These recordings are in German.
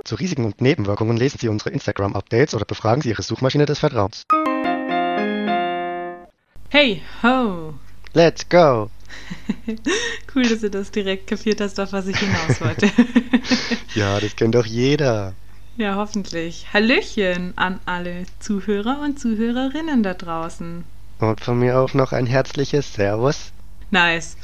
Zu Risiken und Nebenwirkungen lesen Sie unsere Instagram-Updates oder befragen Sie Ihre Suchmaschine des Vertrauens. Hey, ho! Let's go! Cool, dass du das direkt kapiert hast, auf was ich hinaus wollte. Ja, das kennt doch jeder. Ja, hoffentlich. Hallöchen an alle Zuhörer und Zuhörerinnen da draußen. Und von mir auch noch ein herzliches Servus. Nice.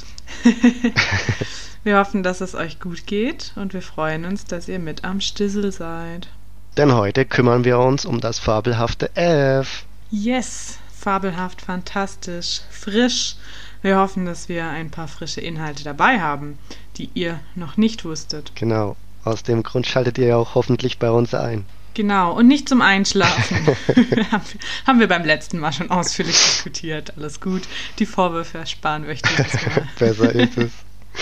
Wir hoffen, dass es euch gut geht und wir freuen uns, dass ihr mit am Stissel seid. Denn heute kümmern wir uns um das fabelhafte F. Yes, fabelhaft, fantastisch, frisch. Wir hoffen, dass wir ein paar frische Inhalte dabei haben, die ihr noch nicht wusstet. Genau, aus dem Grund schaltet ihr ja auch hoffentlich bei uns ein. Genau, und nicht zum Einschlafen. Haben wir beim letzten Mal schon ausführlich diskutiert. Alles gut, die Vorwürfe ersparen wir euch dieses Mal. Besser ist es.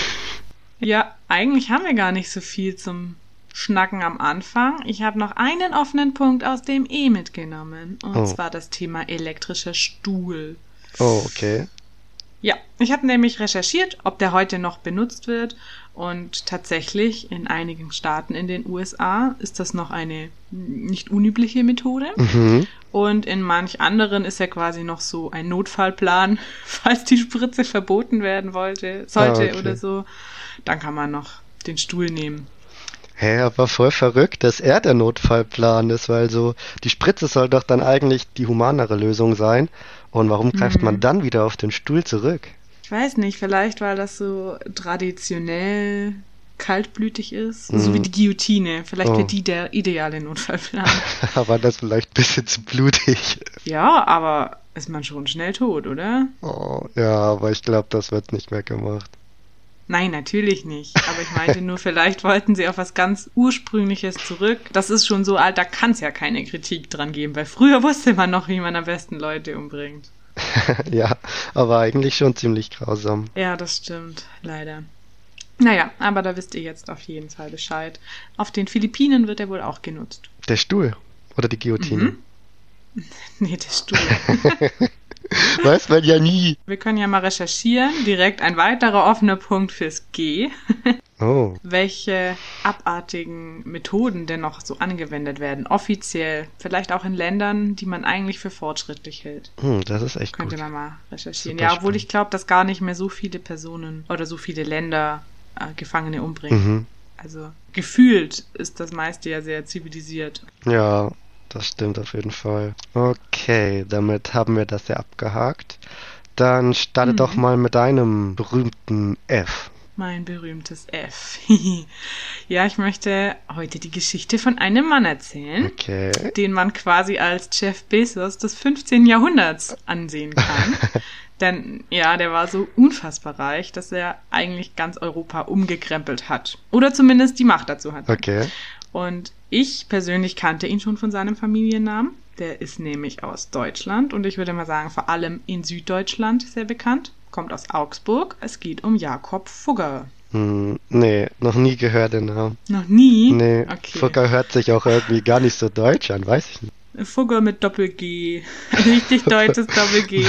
Ja, eigentlich haben wir gar nicht so viel zum Schnacken am Anfang. Ich habe noch einen offenen Punkt aus dem E mitgenommen. Und zwar das Thema elektrischer Stuhl. Oh, okay. Ja, ich habe nämlich recherchiert, ob der heute noch benutzt wird. Und tatsächlich in einigen Staaten in den USA ist das noch eine nicht unübliche Methode. Mhm. Und in manch anderen ist ja quasi noch so ein Notfallplan, falls die Spritze verboten werden sollte okay. Oder so. Dann kann man noch den Stuhl nehmen. Hä, aber voll verrückt, dass er der Notfallplan ist, weil so die Spritze soll doch dann eigentlich die humanere Lösung sein. Und warum greift man dann wieder auf den Stuhl zurück? Ich weiß nicht, vielleicht weil das so traditionell kaltblütig ist, so wie die Guillotine. Vielleicht wäre die der ideale Notfallplan. Aber das vielleicht ein bisschen zu blutig. Ja, aber ist man schon schnell tot, oder? Oh, ja, aber ich glaube, das wird nicht mehr gemacht. Nein, natürlich nicht. Aber ich meinte nur, vielleicht wollten sie auf was ganz Ursprüngliches zurück. Das ist schon so alt, da kann es ja keine Kritik dran geben, weil früher wusste man noch, wie man am besten Leute umbringt. Ja, aber eigentlich schon ziemlich grausam. Ja, das stimmt, leider. Naja, aber da wisst ihr jetzt auf jeden Fall Bescheid. Auf den Philippinen wird er wohl auch genutzt. Der Stuhl oder die Guillotine? Nee, der Stuhl. Weiß man ja nie. Wir können ja mal recherchieren. Direkt ein weiterer offener Punkt fürs G. Oh. Welche abartigen Methoden denn noch so angewendet werden, offiziell. Vielleicht auch in Ländern, die man eigentlich für fortschrittlich hält. Das ist echt Könnte gut. man mal recherchieren. Super ja, obwohl ich glaube, dass gar nicht mehr so viele Personen oder so viele Länder Gefangene umbringen. Mhm. Also gefühlt ist das meiste ja sehr zivilisiert. Ja, das stimmt auf jeden Fall. Okay, damit haben wir das ja abgehakt. Dann starte doch mal mit deinem berühmten F. Mein berühmtes F. Ja, ich möchte heute die Geschichte von einem Mann erzählen, den man quasi als Jeff Bezos des 15. Jahrhunderts ansehen kann. Denn ja, der war so unfassbar reich, dass er eigentlich ganz Europa umgekrempelt hat. Oder zumindest die Macht dazu hat. Okay. Und ich persönlich kannte ihn schon von seinem Familiennamen. Der ist nämlich aus Deutschland und ich würde mal sagen, vor allem in Süddeutschland sehr bekannt. Kommt aus Augsburg. Es geht um Jakob Fugger. Nee, noch nie gehört den Namen. Noch nie? Nee, okay. Fugger hört sich auch irgendwie gar nicht so deutsch an, weiß ich nicht. Fugger mit Doppel-G. Richtig deutsches Doppel-G.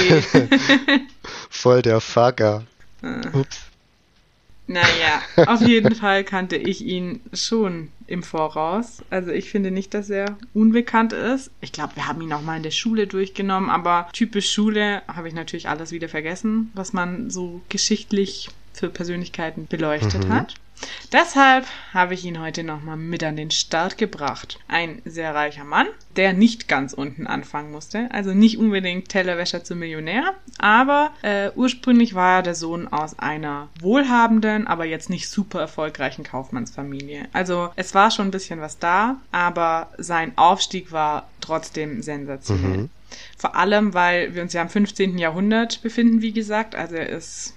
Voll der Fugger. Ups. Naja, auf jeden Fall kannte ich ihn schon im Voraus. Also ich finde nicht, dass er unbekannt ist. Ich glaube, wir haben ihn auch mal in der Schule durchgenommen, aber typisch Schule habe ich natürlich alles wieder vergessen, was man so geschichtlich für Persönlichkeiten beleuchtet hat. Deshalb habe ich ihn heute nochmal mit an den Start gebracht. Ein sehr reicher Mann, der nicht ganz unten anfangen musste, also nicht unbedingt Tellerwäscher zum Millionär, aber ursprünglich war er der Sohn aus einer wohlhabenden, aber jetzt nicht super erfolgreichen Kaufmannsfamilie. Also es war schon ein bisschen was da, aber sein Aufstieg war trotzdem sensationell. Vor allem, weil wir uns ja im 15. Jahrhundert befinden, wie gesagt, also er ist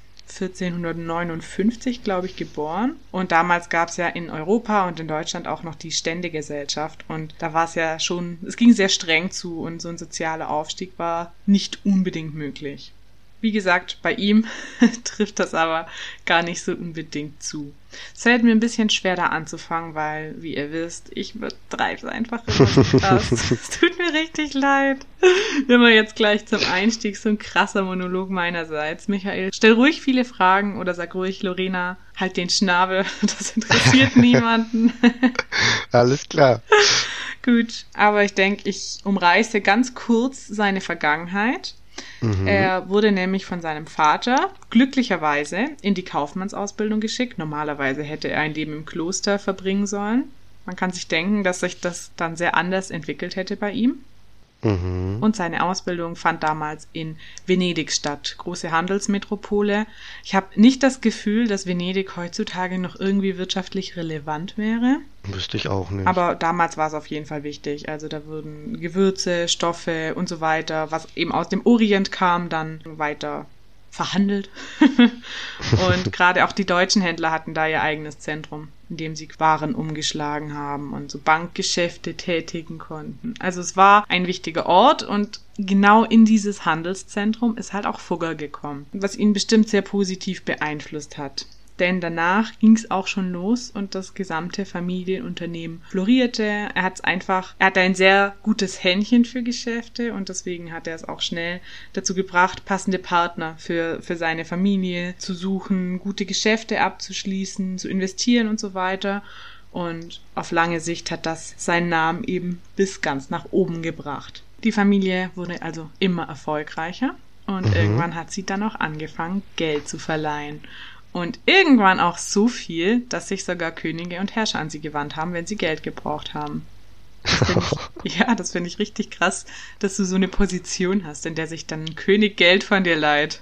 1459, glaube ich, geboren. Und damals gab es ja in Europa und in Deutschland auch noch die Ständegesellschaft. Und da war es ja schon, es ging sehr streng zu und so ein sozialer Aufstieg war nicht unbedingt möglich. Wie gesagt, bei ihm trifft das aber gar nicht so unbedingt zu. Es fällt mir ein bisschen schwer, da anzufangen, weil, wie ihr wisst, ich betreibe es einfach immer so krass. Es tut mir richtig leid. Immer jetzt gleich zum Einstieg so ein krasser Monolog meinerseits. Michael, stell ruhig viele Fragen oder sag ruhig, Lorena, halt den Schnabel. Das interessiert niemanden. Alles klar. Gut, aber ich denke, ich umreiße ganz kurz seine Vergangenheit. Er wurde nämlich von seinem Vater glücklicherweise in die Kaufmannsausbildung geschickt. Normalerweise hätte er ein Leben im Kloster verbringen sollen. Man kann sich denken, dass sich das dann sehr anders entwickelt hätte bei ihm. Und seine Ausbildung fand damals in Venedig statt, große Handelsmetropole. Ich habe nicht das Gefühl, dass Venedig heutzutage noch irgendwie wirtschaftlich relevant wäre. Wüsste ich auch nicht. Aber damals war es auf jeden Fall wichtig. Also da wurden Gewürze, Stoffe und so weiter, was eben aus dem Orient kam, dann weiter verhandelt. Und gerade auch die deutschen Händler hatten da ihr eigenes Zentrum, in dem sie Waren umgeschlagen haben und so Bankgeschäfte tätigen konnten. Also es war ein wichtiger Ort und genau in dieses Handelszentrum ist halt auch Fugger gekommen, was ihn bestimmt sehr positiv beeinflusst hat. Denn danach ging es auch schon los und das gesamte Familienunternehmen florierte. Er hatte ein sehr gutes Händchen für Geschäfte und deswegen hat er es auch schnell dazu gebracht, passende Partner für seine Familie zu suchen, gute Geschäfte abzuschließen, zu investieren und so weiter. Und auf lange Sicht hat das seinen Namen eben bis ganz nach oben gebracht. Die Familie wurde also immer erfolgreicher und irgendwann hat sie dann auch angefangen, Geld zu verleihen. Und irgendwann auch so viel, dass sich sogar Könige und Herrscher an sie gewandt haben, wenn sie Geld gebraucht haben. Das finde ich richtig krass, dass du so eine Position hast, in der sich dann ein König Geld von dir leiht.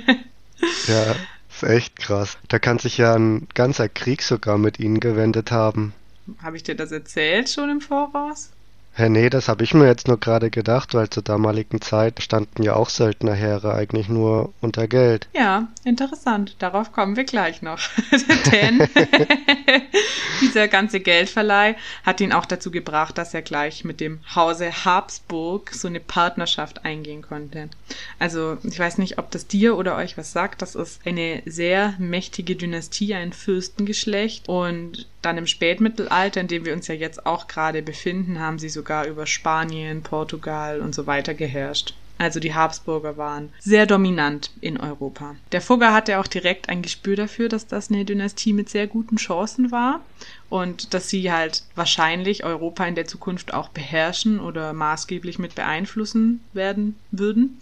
Ja, ist echt krass. Da kann sich ja ein ganzer Krieg sogar mit ihnen gewendet haben. Habe ich dir das erzählt schon im Voraus? Nee, das habe ich mir jetzt nur gerade gedacht, weil zur damaligen Zeit standen ja auch Söldnerheere eigentlich nur unter Geld. Ja, interessant. Darauf kommen wir gleich noch. Denn dieser ganze Geldverleih hat ihn auch dazu gebracht, dass er gleich mit dem Hause Habsburg so eine Partnerschaft eingehen konnte. Also ich weiß nicht, ob das dir oder euch was sagt. Das ist eine sehr mächtige Dynastie, ein Fürstengeschlecht. Und dann im Spätmittelalter, in dem wir uns ja jetzt auch gerade befinden, haben sie sogar über Spanien, Portugal und so weiter geherrscht. Also die Habsburger waren sehr dominant in Europa. Der Fugger hatte auch direkt ein Gespür dafür, dass das eine Dynastie mit sehr guten Chancen war und dass sie halt wahrscheinlich Europa in der Zukunft auch beherrschen oder maßgeblich mit beeinflussen werden würden.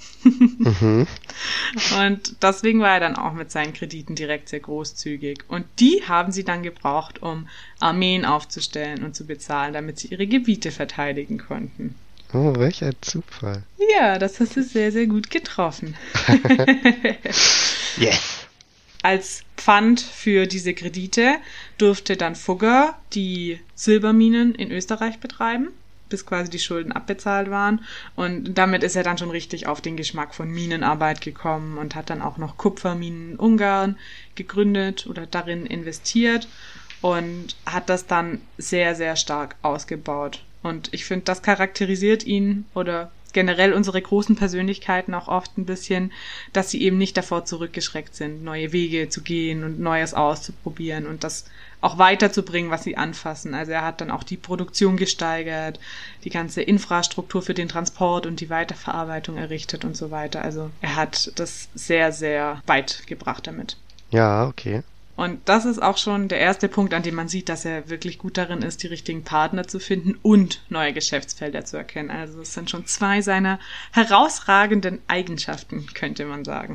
Und deswegen war er dann auch mit seinen Krediten direkt sehr großzügig. Und die haben sie dann gebraucht, um Armeen aufzustellen und zu bezahlen, damit sie ihre Gebiete verteidigen konnten. Oh, welch ein Zufall. Ja, das hast du sehr, sehr gut getroffen. Yes. Als Pfand für diese Kredite durfte dann Fugger die Silberminen in Österreich betreiben, bis quasi die Schulden abbezahlt waren. Und damit ist er dann schon richtig auf den Geschmack von Minenarbeit gekommen und hat dann auch noch Kupferminen in Ungarn gegründet oder darin investiert und hat das dann sehr, sehr stark ausgebaut. Und ich finde, das charakterisiert ihn oder generell unsere großen Persönlichkeiten auch oft ein bisschen, dass sie eben nicht davor zurückgeschreckt sind, neue Wege zu gehen und Neues auszuprobieren und das auch weiterzubringen, was sie anfassen. Also er hat dann auch die Produktion gesteigert, die ganze Infrastruktur für den Transport und die Weiterverarbeitung errichtet und so weiter. Also er hat das sehr, sehr weit gebracht damit. Ja, okay. Und das ist auch schon der erste Punkt, an dem man sieht, dass er wirklich gut darin ist, die richtigen Partner zu finden und neue Geschäftsfelder zu erkennen. Also es sind schon 2 seiner herausragenden Eigenschaften, könnte man sagen.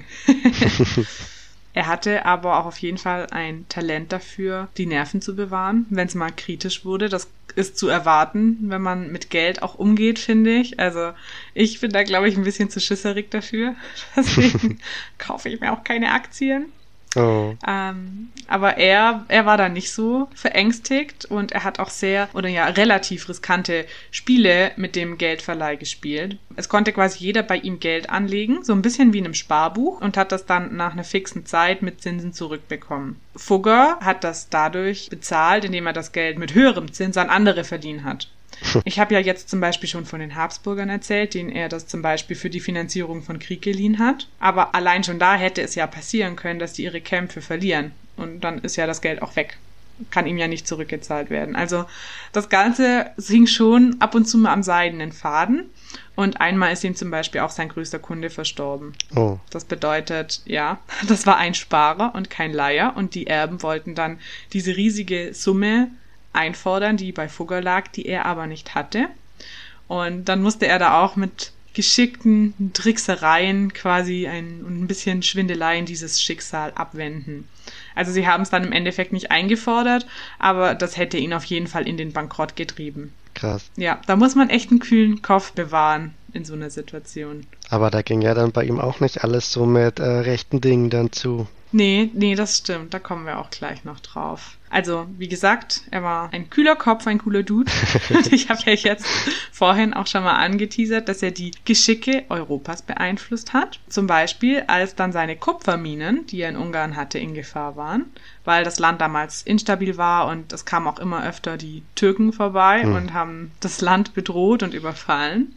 Er hatte aber auch auf jeden Fall ein Talent dafür, die Nerven zu bewahren, wenn es mal kritisch wurde. Das ist zu erwarten, wenn man mit Geld auch umgeht, finde ich. Also ich bin da, glaube ich, ein bisschen zu schisserig dafür. Deswegen kaufe ich mir auch keine Aktien. Oh. Aber er war da nicht so verängstigt und er hat auch relativ riskante Spiele mit dem Geldverleih gespielt. Es konnte quasi jeder bei ihm Geld anlegen, so ein bisschen wie in einem Sparbuch und hat das dann nach einer fixen Zeit mit Zinsen zurückbekommen. Fugger hat das dadurch bezahlt, indem er das Geld mit höherem Zins an andere verliehen hat. Ich habe ja jetzt zum Beispiel schon von den Habsburgern erzählt, denen er das zum Beispiel für die Finanzierung von Krieg geliehen hat. Aber allein schon da hätte es ja passieren können, dass die ihre Kämpfe verlieren. Und dann ist ja das Geld auch weg. Kann ihm ja nicht zurückgezahlt werden. Also das Ganze hing schon ab und zu mal am seidenen Faden. Und einmal ist ihm zum Beispiel auch sein größter Kunde verstorben. Oh. Das bedeutet, ja, das war ein Sparer und kein Leiher. Und die Erben wollten dann diese riesige Summe einfordern, die bei Fugger lag, die er aber nicht hatte. Und dann musste er da auch mit geschickten Tricksereien quasi ein bisschen Schwindeleien dieses Schicksal abwenden. Also sie haben es dann im Endeffekt nicht eingefordert, aber das hätte ihn auf jeden Fall in den Bankrott getrieben. Krass. Ja, da muss man echt einen kühlen Kopf bewahren in so einer Situation. Aber da ging ja dann bei ihm auch nicht alles so mit rechten Dingen dann zu. Nee, das stimmt. Da kommen wir auch gleich noch drauf. Also, wie gesagt, er war ein kühler Kopf, ein cooler Dude. Und ich habe ja jetzt vorhin auch schon mal angeteasert, dass er die Geschicke Europas beeinflusst hat. Zum Beispiel, als dann seine Kupferminen, die er in Ungarn hatte, in Gefahr waren, weil das Land damals instabil war und es kamen auch immer öfter die Türken vorbei und haben das Land bedroht und überfallen.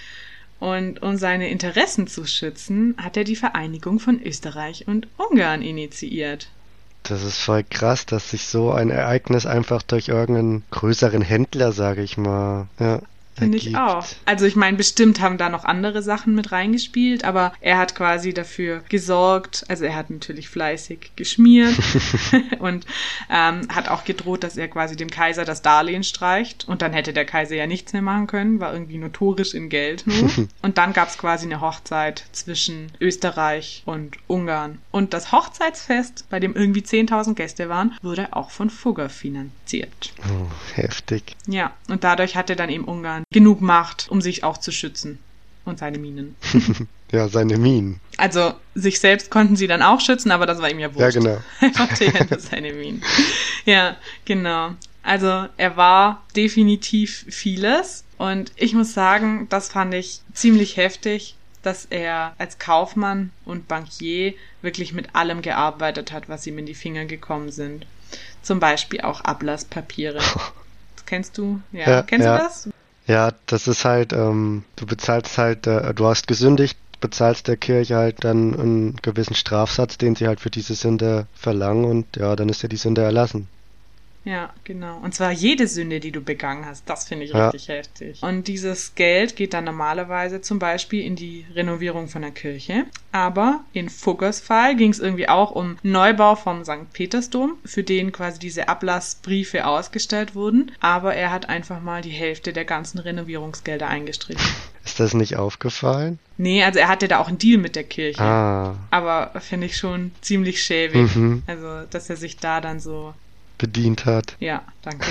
Und um seine Interessen zu schützen, hat er die Vereinigung von Österreich und Ungarn initiiert. Das ist voll krass, dass sich so ein Ereignis einfach durch irgendeinen größeren Händler, sage ich mal, Finde ich auch. Also ich meine, bestimmt haben da noch andere Sachen mit reingespielt, aber er hat quasi dafür gesorgt, also er hat natürlich fleißig geschmiert und hat auch gedroht, dass er quasi dem Kaiser das Darlehen streicht und dann hätte der Kaiser ja nichts mehr machen können, war irgendwie notorisch in Geld nur. Und dann gab es quasi eine Hochzeit zwischen Österreich und Ungarn. Und das Hochzeitsfest, bei dem irgendwie 10.000 Gäste waren, wurde auch von Fugger finanziert. Oh, heftig. Ja, und dadurch hatte dann eben Ungarn genug Macht, um sich auch zu schützen und seine Minen. Ja, seine Minen. Also sich selbst konnten sie dann auch schützen, aber das war ihm ja wurscht. Ja, genau. Er hatte ja nur seine Minen. Ja, genau. Also er war definitiv vieles und ich muss sagen, das fand ich ziemlich heftig, dass er als Kaufmann und Bankier wirklich mit allem gearbeitet hat, was ihm in die Finger gekommen sind. Zum Beispiel auch Ablasspapiere. Das kennst du? Ja. Kennst du das? Ja, das ist halt, du bezahlst halt, du hast gesündigt, bezahlst der Kirche halt dann einen gewissen Strafsatz, den sie halt für diese Sünde verlangen und ja, dann ist ja die Sünde erlassen. Ja, genau. Und zwar jede Sünde, die du begangen hast. Das finde ich richtig heftig. Und dieses Geld geht dann normalerweise zum Beispiel in die Renovierung von der Kirche. Aber in Fuggers Fall ging es irgendwie auch um Neubau vom St. Petersdom, für den quasi diese Ablassbriefe ausgestellt wurden. Aber er hat einfach mal die Hälfte der ganzen Renovierungsgelder eingestrichen. Ist das nicht aufgefallen? Nee, also er hatte da auch einen Deal mit der Kirche. Ah. Aber finde ich schon ziemlich schäbig. Also, dass er sich da dann so bedient hat. Ja, danke.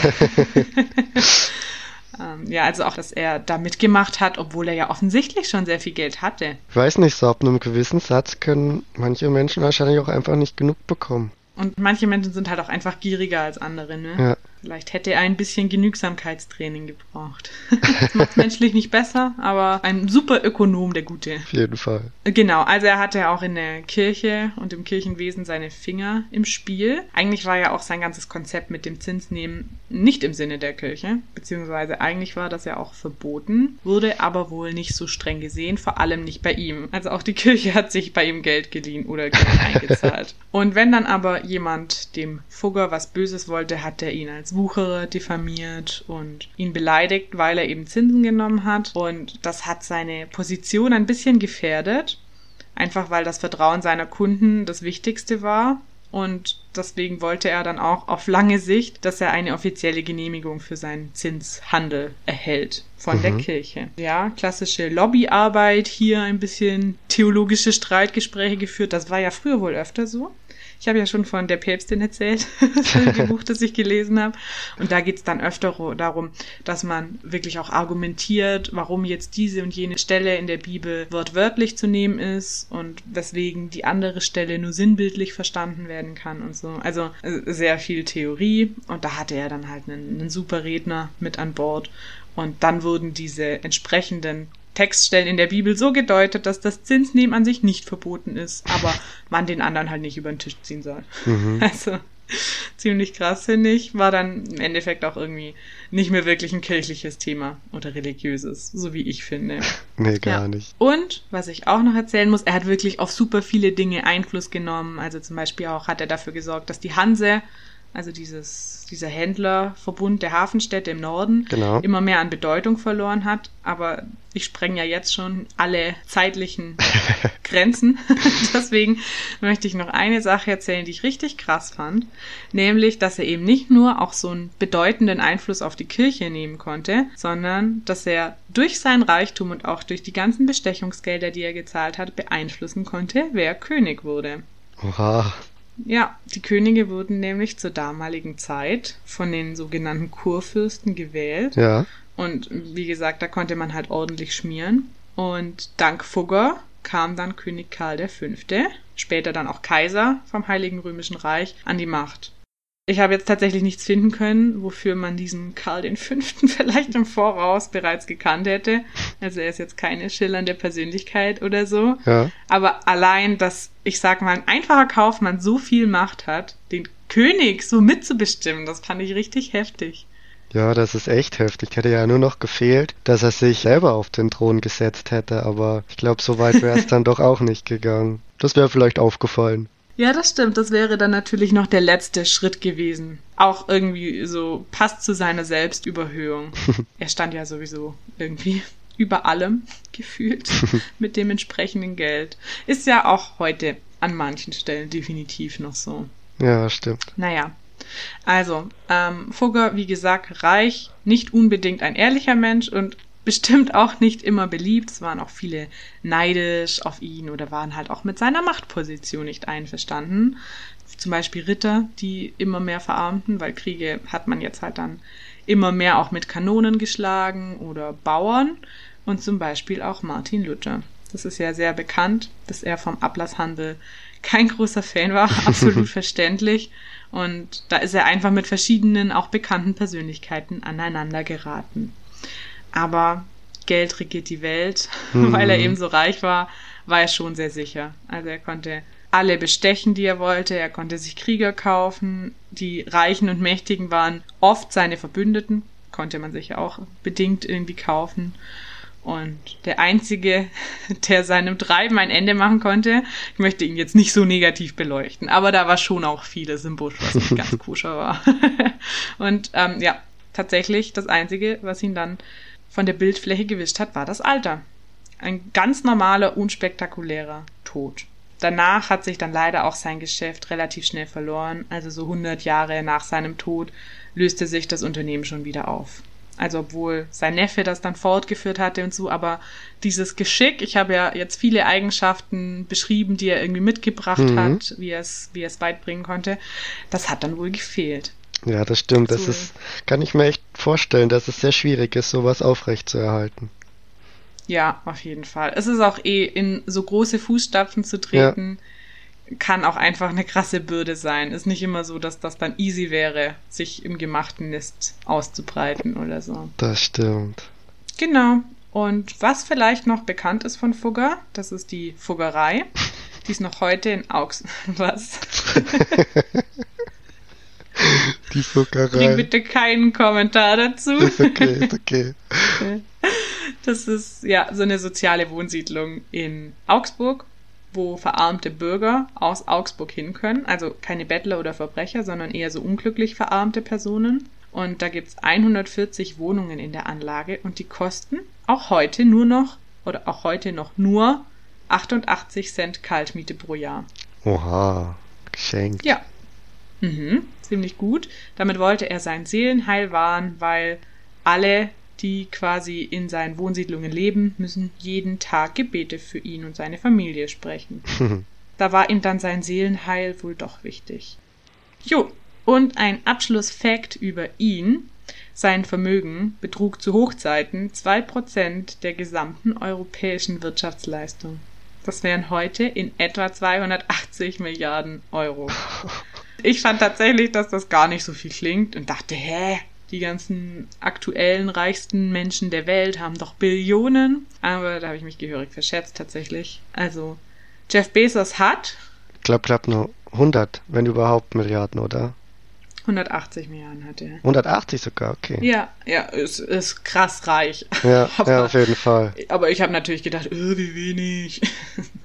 Ja, also auch, dass er da mitgemacht hat, obwohl er ja offensichtlich schon sehr viel Geld hatte. Ich weiß nicht, so ab einem gewissen Satz können manche Menschen wahrscheinlich auch einfach nicht genug bekommen. Und manche Menschen sind halt auch einfach gieriger als andere, ne? Ja. Vielleicht hätte er ein bisschen Genügsamkeitstraining gebraucht. Das macht menschlich nicht besser, aber ein super Ökonom, der Gute. Auf jeden Fall. Genau, also er hatte auch in der Kirche und im Kirchenwesen seine Finger im Spiel. Eigentlich war ja auch sein ganzes Konzept mit dem Zinsnehmen nicht im Sinne der Kirche, beziehungsweise eigentlich war das ja auch verboten, wurde aber wohl nicht so streng gesehen, vor allem nicht bei ihm. Also auch die Kirche hat sich bei ihm Geld geliehen oder Geld eingezahlt. Und wenn dann aber jemand dem Fugger was Böses wollte, hat er ihn als Wucherer diffamiert und ihn beleidigt, weil er eben Zinsen genommen hat. Und das hat seine Position ein bisschen gefährdet, einfach weil das Vertrauen seiner Kunden das Wichtigste war. Und deswegen wollte er dann auch auf lange Sicht, dass er eine offizielle Genehmigung für seinen Zinshandel erhält von der Kirche. Ja, klassische Lobbyarbeit, hier ein bisschen theologische Streitgespräche geführt. Das war ja früher wohl öfter so. Ich habe ja schon von der Päpstin erzählt, das Buch, das ich gelesen habe. Und da geht es dann öfter darum, dass man wirklich auch argumentiert, warum jetzt diese und jene Stelle in der Bibel wortwörtlich zu nehmen ist und weswegen die andere Stelle nur sinnbildlich verstanden werden kann und so. Also sehr viel Theorie. Und da hatte er dann halt einen super Redner mit an Bord. Und dann wurden diese entsprechenden Textstellen in der Bibel so gedeutet, dass das Zinsnehmen an sich nicht verboten ist, aber man den anderen halt nicht über den Tisch ziehen soll. Also ziemlich krass, finde ich. War dann im Endeffekt auch irgendwie nicht mehr wirklich ein kirchliches Thema oder religiöses, so wie ich finde. Nee, gar nicht. Und, was ich auch noch erzählen muss, er hat wirklich auf super viele Dinge Einfluss genommen. Also zum Beispiel auch hat er dafür gesorgt, dass die Hanse also dieser Händlerverbund der Hafenstädte im Norden, Genau. immer mehr an Bedeutung verloren hat. Aber ich spreng ja jetzt schon alle zeitlichen Grenzen. Deswegen möchte ich noch eine Sache erzählen, die ich richtig krass fand. Nämlich, dass er eben nicht nur auch so einen bedeutenden Einfluss auf die Kirche nehmen konnte, sondern dass er durch seinen Reichtum und auch durch die ganzen Bestechungsgelder, die er gezahlt hat, beeinflussen konnte, wer König wurde. Oha. Ja, die Könige wurden nämlich zur damaligen Zeit von den sogenannten Kurfürsten gewählt. Ja. Und wie gesagt, da konnte man halt ordentlich schmieren. Und dank Fugger kam dann König Karl V., später dann auch Kaiser vom Heiligen Römischen Reich, an die Macht. Ich habe jetzt tatsächlich nichts finden können, wofür man diesen Karl V. vielleicht im Voraus bereits gekannt hätte. Also er ist jetzt keine schillernde Persönlichkeit oder so. Ja. Aber allein, dass, ich sag mal, ein einfacher Kaufmann so viel Macht hat, den König so mitzubestimmen, das fand ich richtig heftig. Ja, das ist echt heftig. Hätte ja nur noch gefehlt, dass er sich selber auf den Thron gesetzt hätte, aber ich glaube, so weit wäre es dann doch auch nicht gegangen. Das wäre vielleicht aufgefallen. Ja, das stimmt. Das wäre dann natürlich noch der letzte Schritt gewesen. Auch irgendwie so passt zu seiner Selbstüberhöhung. Er stand ja sowieso irgendwie über allem gefühlt mit dem entsprechenden Geld. Ist ja auch heute an manchen Stellen definitiv noch so. Ja, stimmt. Naja, also Fugger, wie gesagt, reich, nicht unbedingt ein ehrlicher Mensch und bestimmt auch nicht immer beliebt. Es waren auch viele neidisch auf ihn oder waren halt auch mit seiner Machtposition nicht einverstanden. Zum Beispiel Ritter, die immer mehr verarmten, weil Kriege hat man jetzt halt dann immer mehr auch mit Kanonen geschlagen oder Bauern und zum Beispiel auch Martin Luther. Das ist ja sehr bekannt, dass er vom Ablasshandel kein großer Fan war, absolut verständlich. Und da ist er einfach mit verschiedenen, auch bekannten Persönlichkeiten aneinander geraten. Aber Geld regiert die Welt, weil er eben so reich war er schon sehr sicher. Also er konnte alle bestechen, die er wollte, er konnte sich Krieger kaufen, die Reichen und Mächtigen waren oft seine Verbündeten, konnte man sich ja auch bedingt irgendwie kaufen. Und der Einzige, der seinem Treiben ein Ende machen konnte, ich möchte ihn jetzt nicht so negativ beleuchten, aber da war schon auch vieles im Busch, was nicht ganz koscher war. Und ja, tatsächlich das Einzige, was ihn dann von der Bildfläche gewischt hat, war das Alter. Ein ganz normaler, unspektakulärer Tod. Danach hat sich dann leider auch sein Geschäft relativ schnell verloren. Also so 100 Jahre nach seinem Tod löste sich das Unternehmen schon wieder auf. Also obwohl sein Neffe das dann fortgeführt hatte und so, aber dieses Geschick, ich habe ja jetzt viele Eigenschaften beschrieben, die er irgendwie mitgebracht hat, wie er es weit bringen konnte, das hat dann wohl gefehlt. Ja, das stimmt. Das kann ich mir echt vorstellen, dass es sehr schwierig ist, sowas aufrechtzuerhalten. Ja, auf jeden Fall. Es ist auch in so große Fußstapfen zu treten, kann auch einfach eine krasse Bürde sein. Ist nicht immer so, dass das dann easy wäre, sich im gemachten Nest auszubreiten oder so. Das stimmt. Genau. Und was vielleicht noch bekannt ist von Fugger, das ist die Fuggerei. Die ist noch heute in Augsburg. Was? Die Fuggerei. Bring bitte keinen Kommentar dazu. Ist okay. Das ist ja so eine soziale Wohnsiedlung in Augsburg, wo verarmte Bürger aus Augsburg hin können. Also keine Bettler oder Verbrecher, sondern eher so unglücklich verarmte Personen. Und da gibt's 140 Wohnungen in der Anlage und die kosten auch heute noch nur 88 Cent Kaltmiete pro Jahr. Oha, geschenkt. Ja. Ziemlich gut. Damit wollte er sein Seelenheil wahren, weil alle, die quasi in seinen Wohnsiedlungen leben, müssen jeden Tag Gebete für ihn und seine Familie sprechen. Da war ihm dann sein Seelenheil wohl doch wichtig. Jo, und ein Abschlussfakt über ihn. Sein Vermögen betrug zu Hochzeiten 2% der gesamten europäischen Wirtschaftsleistung. Das wären heute in etwa 280 Milliarden Euro. Ich fand tatsächlich, dass das gar nicht so viel klingt und dachte, die ganzen aktuellen reichsten Menschen der Welt haben doch Billionen. Aber da habe ich mich gehörig verschätzt tatsächlich. Also Jeff Bezos hat... Ich glaube nur 100, wenn überhaupt Milliarden, oder? 180 Milliarden hat er. 180 sogar, okay. Ja, ist krass reich. Ja, auf jeden Fall. Aber ich habe natürlich gedacht, wie wenig.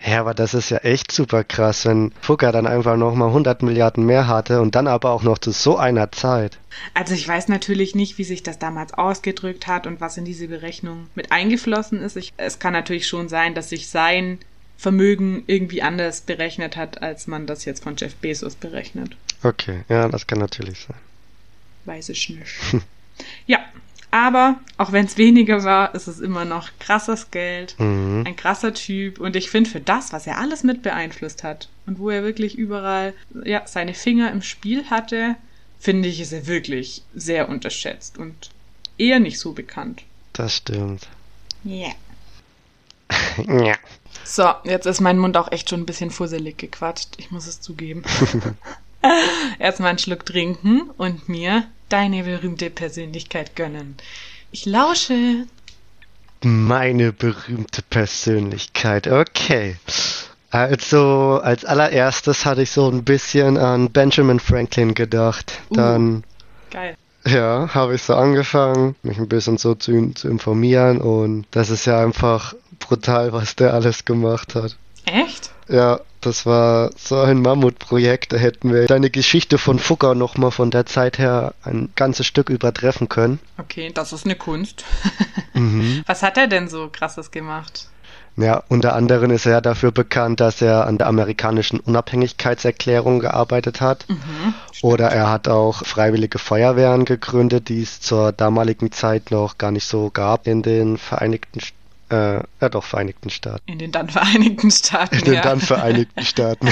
Ja, aber das ist ja echt super krass, wenn Fugger dann einfach nochmal 100 Milliarden mehr hatte und dann aber auch noch zu so einer Zeit. Also ich weiß natürlich nicht, wie sich das damals ausgedrückt hat und was in diese Berechnung mit eingeflossen ist. Es kann natürlich schon sein, dass sich sein Vermögen irgendwie anders berechnet hat, als man das jetzt von Jeff Bezos berechnet. Okay, ja, das kann natürlich sein. Weiß ich nicht. Ja, aber auch wenn es weniger war, ist es immer noch krasses Geld, ein krasser Typ. Und ich finde, für das, was er alles mit beeinflusst hat und wo er wirklich überall seine Finger im Spiel hatte, finde ich, ist er wirklich sehr unterschätzt und eher nicht so bekannt. Das stimmt. Ja. Ja. So, jetzt ist mein Mund auch echt schon ein bisschen fusselig gequatscht. Ich muss es zugeben. Erstmal einen Schluck trinken und mir deine berühmte Persönlichkeit gönnen. Ich lausche. Meine berühmte Persönlichkeit, okay. Also, als allererstes hatte ich so ein bisschen an Benjamin Franklin gedacht. Dann, geil. ja, habe ich so angefangen, mich ein bisschen so zu informieren und das ist ja einfach brutal, was der alles gemacht hat. Echt? Ja, das war so ein Mammutprojekt, da hätten wir deine Geschichte von Fugger nochmal von der Zeit her ein ganzes Stück übertreffen können. Okay, das ist eine Kunst. Was hat er denn so Krasses gemacht? Ja, unter anderem ist er ja dafür bekannt, dass er an der amerikanischen Unabhängigkeitserklärung gearbeitet hat. Oder er hat auch freiwillige Feuerwehren gegründet, die es zur damaligen Zeit noch gar nicht so gab in den Vereinigten Staaten. In den dann Vereinigten Staaten, In den dann Vereinigten Staaten.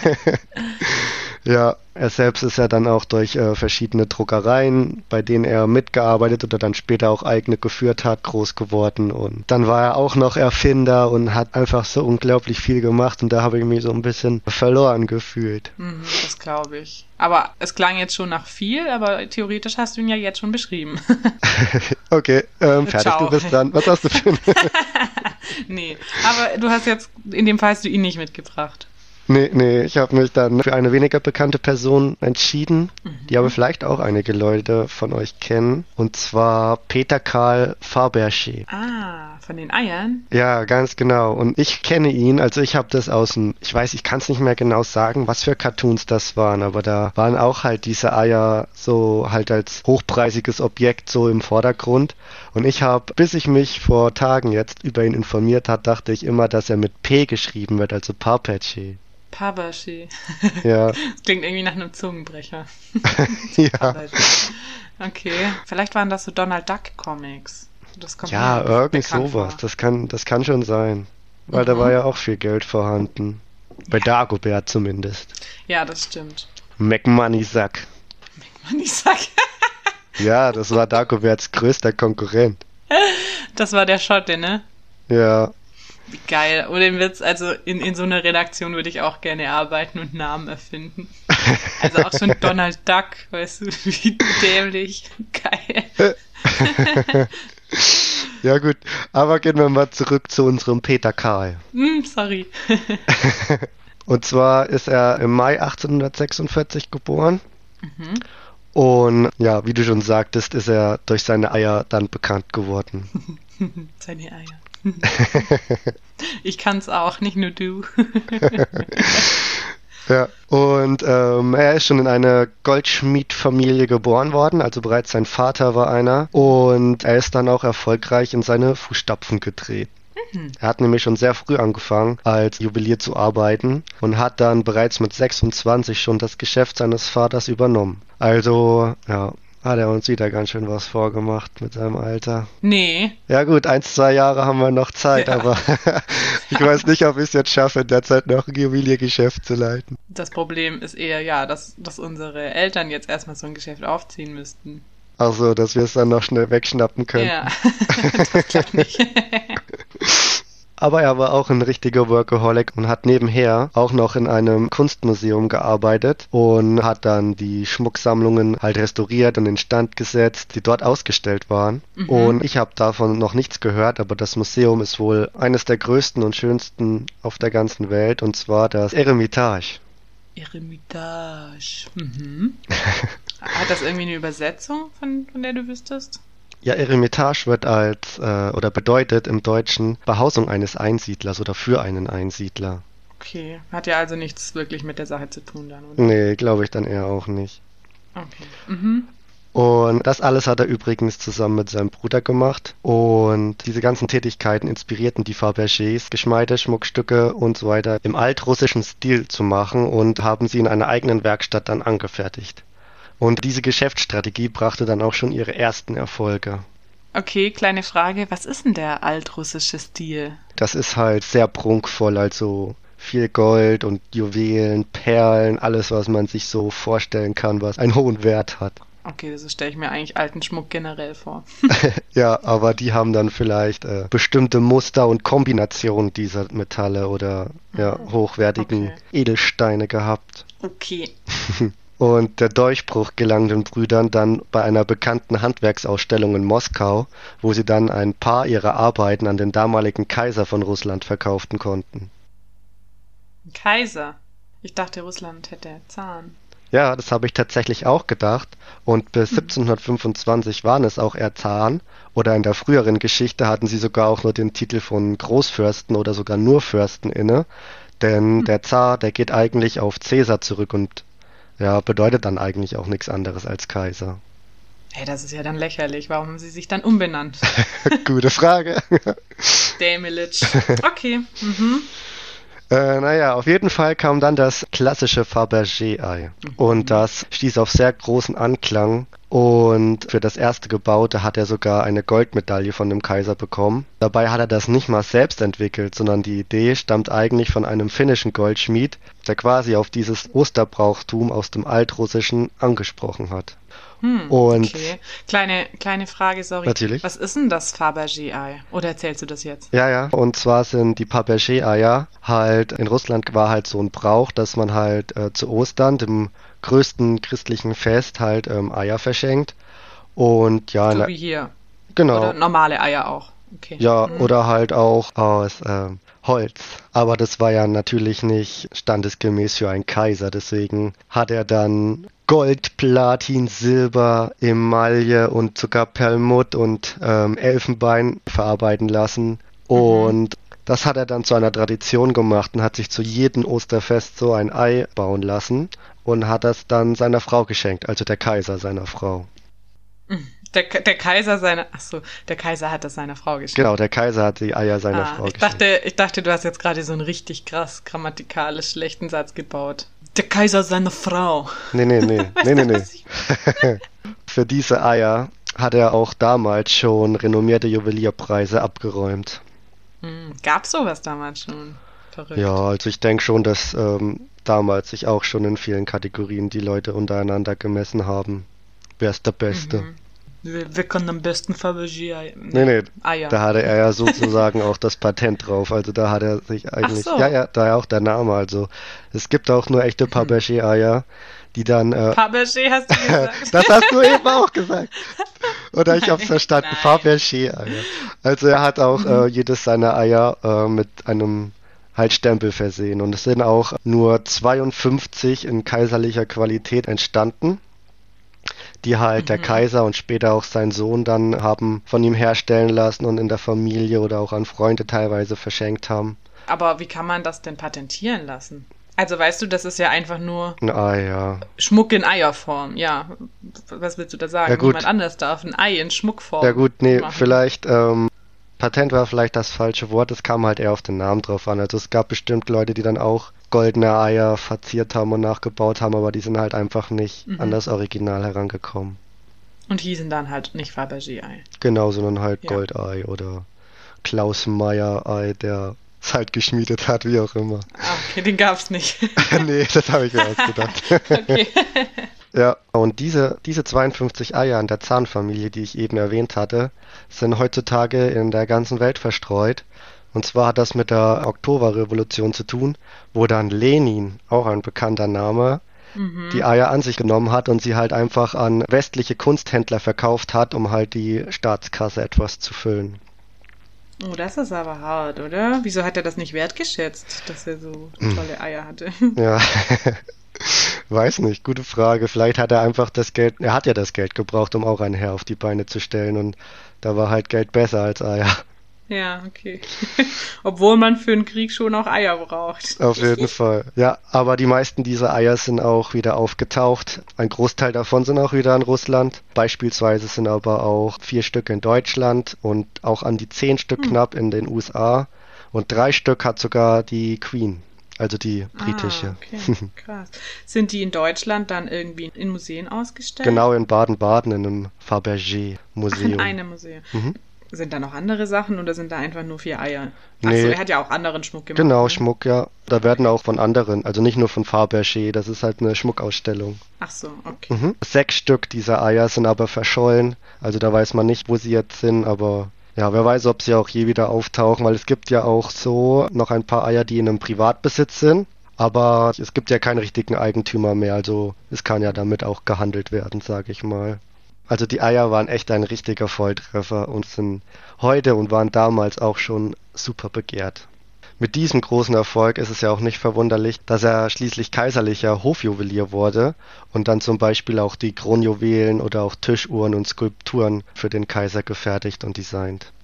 Ja, er selbst ist ja dann auch durch verschiedene Druckereien, bei denen er mitgearbeitet oder dann später auch eigene geführt hat, groß geworden. Und dann war er auch noch Erfinder und hat einfach so unglaublich viel gemacht. Und da habe ich mich so ein bisschen verloren gefühlt. Das glaube ich. Aber es klang jetzt schon nach viel, aber theoretisch hast du ihn ja jetzt schon beschrieben. Okay, fertig, Ciao. Du bist dran. Was hast du für Nee, aber du hast jetzt, in dem Fall hast du ihn nicht mitgebracht. Nee, ich habe mich dann für eine weniger bekannte Person entschieden, die aber vielleicht auch einige Leute von euch kennen, und zwar Peter Carl Fabergé. Ah, von den Eiern? Ja, ganz genau. Und ich kenne ihn, also ich habe das ich kann es nicht mehr genau sagen, was für Cartoons das waren, aber da waren auch halt diese Eier so halt als hochpreisiges Objekt so im Vordergrund. Und bis ich mich vor Tagen jetzt über ihn informiert hat, dachte ich immer, dass er mit P geschrieben wird, also Fabergé. Fabergé. Ja. Das klingt irgendwie nach einem Zungenbrecher. Ja. Okay, vielleicht waren das so Donald Duck Comics. Das kommt Ja, mir irgendwie bekannt sowas. vor. Das kann schon sein. Weil da war ja auch viel Geld vorhanden. Bei Dagobert zumindest. Ja, das stimmt. McMoney-Sack. McMoney-Sack. Ja, das war Dagoberts größter Konkurrent. Das war der Schotte, ne? Ja. Wie geil. Oder den Witz, also in so einer Redaktion würde ich auch gerne arbeiten und Namen erfinden. Also auch so ein Donald Duck, weißt du, wie dämlich. Geil. Ja gut, aber gehen wir mal zurück zu unserem Peter Carl. Sorry. Und zwar ist er im Mai 1846 geboren. Und ja, wie du schon sagtest, ist er durch seine Eier dann bekannt geworden. Seine Eier. Ich kann's auch, nicht nur du. Ja, und er ist schon in eine Goldschmiedfamilie geboren worden, also bereits sein Vater war einer. Und er ist dann auch erfolgreich in seine Fußstapfen getreten. Er hat nämlich schon sehr früh angefangen, als Juwelier zu arbeiten und hat dann bereits mit 26 schon das Geschäft seines Vaters übernommen. Also, ja, hat er uns wieder ganz schön was vorgemacht mit seinem Alter. Nee. Ja gut, 1-2 Jahre haben wir noch Zeit, Ja. aber ich weiß nicht, ob ich es jetzt schaffe, in der Zeit noch ein Juweliergeschäft zu leiten. Das Problem ist eher, ja, dass unsere Eltern jetzt erstmal so ein Geschäft aufziehen müssten. Also, dass wir es dann noch schnell wegschnappen können. Ja, das klappt nicht. Aber er war auch ein richtiger Workaholic und hat nebenher auch noch in einem Kunstmuseum gearbeitet und hat dann die Schmucksammlungen halt restauriert und instand gesetzt, die dort ausgestellt waren. Und ich habe davon noch nichts gehört, aber das Museum ist wohl eines der größten und schönsten auf der ganzen Welt, und zwar das Eremitage. Eremitage. Hat das irgendwie eine Übersetzung, von der du wüsstest? Ja, Eremitage wird als, oder bedeutet im Deutschen Behausung eines Einsiedlers oder für einen Einsiedler. Okay, hat ja also nichts wirklich mit der Sache zu tun dann, oder? Nee, glaube ich dann eher auch nicht. Okay. Mhm. Und das alles hat er übrigens zusammen mit seinem Bruder gemacht. Und diese ganzen Tätigkeiten inspirierten die Fabergés, Geschmeide, Schmuckstücke und so weiter im altrussischen Stil zu machen und haben sie in einer eigenen Werkstatt dann angefertigt. Und diese Geschäftsstrategie brachte dann auch schon ihre ersten Erfolge. Okay, kleine Frage, was ist denn der altrussische Stil? Das ist halt sehr prunkvoll, also viel Gold und Juwelen, Perlen, alles, was man sich so vorstellen kann, was einen hohen Wert hat. Okay, so stelle ich mir eigentlich alten Schmuck generell vor. Ja, aber die haben dann vielleicht bestimmte Muster und Kombinationen dieser Metalle oder ja, hochwertigen Okay. Edelsteine gehabt. Okay. Und der Durchbruch gelang den Brüdern dann bei einer bekannten Handwerksausstellung in Moskau, wo sie dann ein paar ihrer Arbeiten an den damaligen Kaiser von Russland verkauften konnten. Kaiser. Ich dachte, Russland hätte Zahn. Ja, das habe ich tatsächlich auch gedacht. Und bis 1725 waren es auch eher Zaren. Oder in der früheren Geschichte hatten sie sogar auch nur den Titel von Großfürsten oder sogar nur Fürsten inne. Denn der Zar, der geht eigentlich auf Cäsar zurück und ja, bedeutet dann eigentlich auch nichts anderes als Kaiser. Hey, das ist ja dann lächerlich. Warum haben sie sich dann umbenannt? Gute Frage. Dämlich. Okay. Mhm. Naja, auf jeden Fall kam dann das klassische Fabergé-Ei. Und das stieß auf sehr großen Anklang. Und für das erste Gebaute hat er sogar eine Goldmedaille von dem Kaiser bekommen. Dabei hat er das nicht mal selbst entwickelt, sondern die Idee stammt eigentlich von einem finnischen Goldschmied, der quasi auf dieses Osterbrauchtum aus dem Altrussischen angesprochen hat. Und Okay. Kleine Frage, sorry. Natürlich. Was ist denn das Fabergé-Ei? Oder erzählst du das jetzt? ja, und zwar sind die Fabergé-Eier halt, in Russland war halt so ein Brauch, dass man halt zu Ostern, dem größten christlichen Fest, halt Eier verschenkt. Und ja, So wie hier. genau. Oder normale Eier auch. Okay. Ja, oder halt auch aus Holz. Aber das war ja natürlich nicht standesgemäß für einen Kaiser. Deswegen hat er dann Gold, Platin, Silber, Emaille und sogar Perlmutt und Elfenbein verarbeiten lassen. Und das hat er dann zu einer Tradition gemacht und hat sich zu jedem Osterfest so ein Ei bauen lassen und hat das dann seiner Frau geschenkt, also der Kaiser seiner Frau. Der Kaiser der Kaiser hat das seiner Frau geschenkt. Genau, der Kaiser hat die Eier seiner Frau geschenkt. Ich dachte, du hast jetzt gerade so einen richtig krass grammatikalisch schlechten Satz gebaut. Der Kaiser seine Frau. Nee. Für diese Eier hat er auch damals schon renommierte Juwelierpreise abgeräumt. Gab's sowas damals schon? Verrückt. Ja, also ich denke schon, dass damals sich auch schon in vielen Kategorien die Leute untereinander gemessen haben. Wer ist der Beste? Wer kann am besten Fabergé-Eier? Nee, Eier. da hatte er ja sozusagen auch das Patent drauf. Also da hat er sich eigentlich, Ach so. ja, daher auch der Name. Also es gibt auch nur echte Fabergé-Eier, die dann Fabergé hast du gesagt. Das hast du eben auch gesagt. Oder ich hab's verstanden. Nein. Fabergé-Eier. Also er hat auch jedes seiner Eier mit einem halt Stempel versehen. Und es sind auch nur 52 in kaiserlicher Qualität entstanden, die halt der Kaiser und später auch sein Sohn dann haben von ihm herstellen lassen und in der Familie oder auch an Freunde teilweise verschenkt haben. Aber wie kann man das denn patentieren lassen? Also weißt du, das ist ja einfach nur Ein Ei, ja. Schmuck in Eierform. Ja, was willst du da sagen? Ja, gut. Niemand anders darf ein Ei in Schmuckform Ja gut, nee, machen. vielleicht, Patent war vielleicht das falsche Wort, es kam halt eher auf den Namen drauf an. Also es gab bestimmt Leute, die dann auch goldene Eier verziert haben und nachgebaut haben, aber die sind halt einfach nicht an das Original herangekommen. Und hießen dann halt nicht Fabergé-Ei. Genau, sondern halt Ja. Goldei oder Klaus Meyer Ei, der es halt geschmiedet hat, wie auch immer. Ah, okay, den gab's nicht. Nee, das habe ich mir ausgedacht. Okay. Ja, und diese 52 Eier in der Zahnfamilie, die ich eben erwähnt hatte, sind heutzutage in der ganzen Welt verstreut. Und zwar hat das mit der Oktoberrevolution zu tun, wo dann Lenin, auch ein bekannter Name, die Eier an sich genommen hat und sie halt einfach an westliche Kunsthändler verkauft hat, um halt die Staatskasse etwas zu füllen. Oh, das ist aber hart, oder? Wieso hat er das nicht wertgeschätzt, dass er so tolle Eier hatte? Ja, Weiß nicht, gute Frage. Vielleicht hat er einfach das Geld, er hat ja das Geld gebraucht, um auch ein Heer auf die Beine zu stellen und da war halt Geld besser als Eier. Ja, okay. Obwohl man für einen Krieg schon auch Eier braucht. Auf jeden Fall. Ja, aber die meisten dieser Eier sind auch wieder aufgetaucht. Ein Großteil davon sind auch wieder in Russland. Beispielsweise sind aber auch 4 Stück in Deutschland und auch an die 10 Stück knapp in den USA. Und 3 Stück hat sogar die Queen, also die britische. Okay, krass. Sind die in Deutschland dann irgendwie in Museen ausgestellt? Genau, in Baden-Baden in einem Fabergé-Museum. In einem Museum. Sind da noch andere Sachen oder sind da einfach nur 4 Eier? Nee. Achso, er hat ja auch anderen Schmuck gemacht. Genau, ne? Schmuck, ja. Da werden auch von anderen, also nicht nur von Fabergé, das ist halt eine Schmuckausstellung. Ach so, okay. 6 Stück dieser Eier sind aber verschollen, also da weiß man nicht, wo sie jetzt sind, aber ja, wer weiß, ob sie auch je wieder auftauchen, weil es gibt ja auch so noch ein paar Eier, die in einem Privatbesitz sind, aber es gibt ja keinen richtigen Eigentümer mehr, also es kann ja damit auch gehandelt werden, sage ich mal. Also die Eier waren echt ein richtiger Volltreffer und sind heute und waren damals auch schon super begehrt. Mit diesem großen Erfolg ist es ja auch nicht verwunderlich, dass er schließlich kaiserlicher Hofjuwelier wurde und dann zum Beispiel auch die Kronjuwelen oder auch Tischuhren und Skulpturen für den Kaiser gefertigt und designt.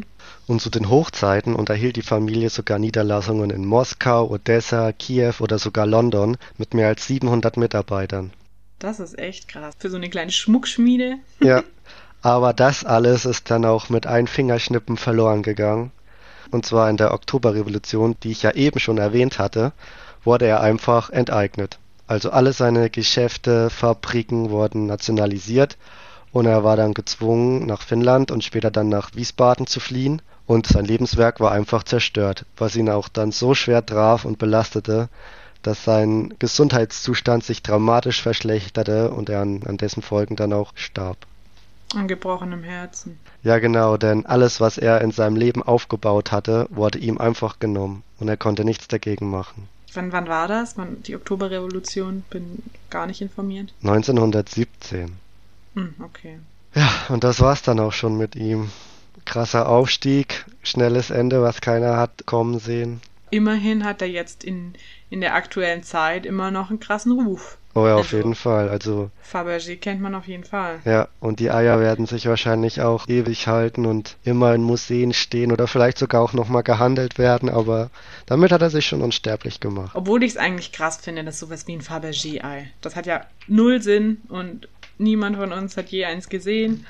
Und zu den Hochzeiten unterhielt die Familie sogar Niederlassungen in Moskau, Odessa, Kiew oder sogar London mit mehr als 700 Mitarbeitern. Das ist echt krass. Für so eine kleine Schmuckschmiede. Ja, aber das alles ist dann auch mit einem Fingerschnippen verloren gegangen. Und zwar in der Oktoberrevolution, die ich ja eben schon erwähnt hatte, wurde er einfach enteignet. Also alle seine Geschäfte, Fabriken wurden nationalisiert und er war dann gezwungen, nach Finnland und später dann nach Wiesbaden zu fliehen. Und sein Lebenswerk war einfach zerstört, was ihn auch dann so schwer traf und belastete, dass sein Gesundheitszustand sich dramatisch verschlechterte und er an dessen Folgen dann auch starb. An gebrochenem Herzen. Ja, genau, denn alles, was er in seinem Leben aufgebaut hatte, wurde ihm einfach genommen und er konnte nichts dagegen machen. Wann war das? Die Oktoberrevolution? Bin gar nicht informiert. 1917. Okay. Ja, und das war's dann auch schon mit ihm. Krasser Aufstieg, schnelles Ende, was keiner hat kommen sehen. Immerhin hat er jetzt in der aktuellen Zeit immer noch einen krassen Ruf. Oh ja, auf jeden Fall. Also Fabergé kennt man auf jeden Fall. ja, und die Eier werden sich wahrscheinlich auch ewig halten und immer in Museen stehen oder vielleicht sogar auch nochmal gehandelt werden, aber damit hat er sich schon unsterblich gemacht. Obwohl ich es eigentlich krass finde, dass sowas wie ein Fabergé-Ei. Das hat ja null Sinn und niemand von uns hat je eins gesehen.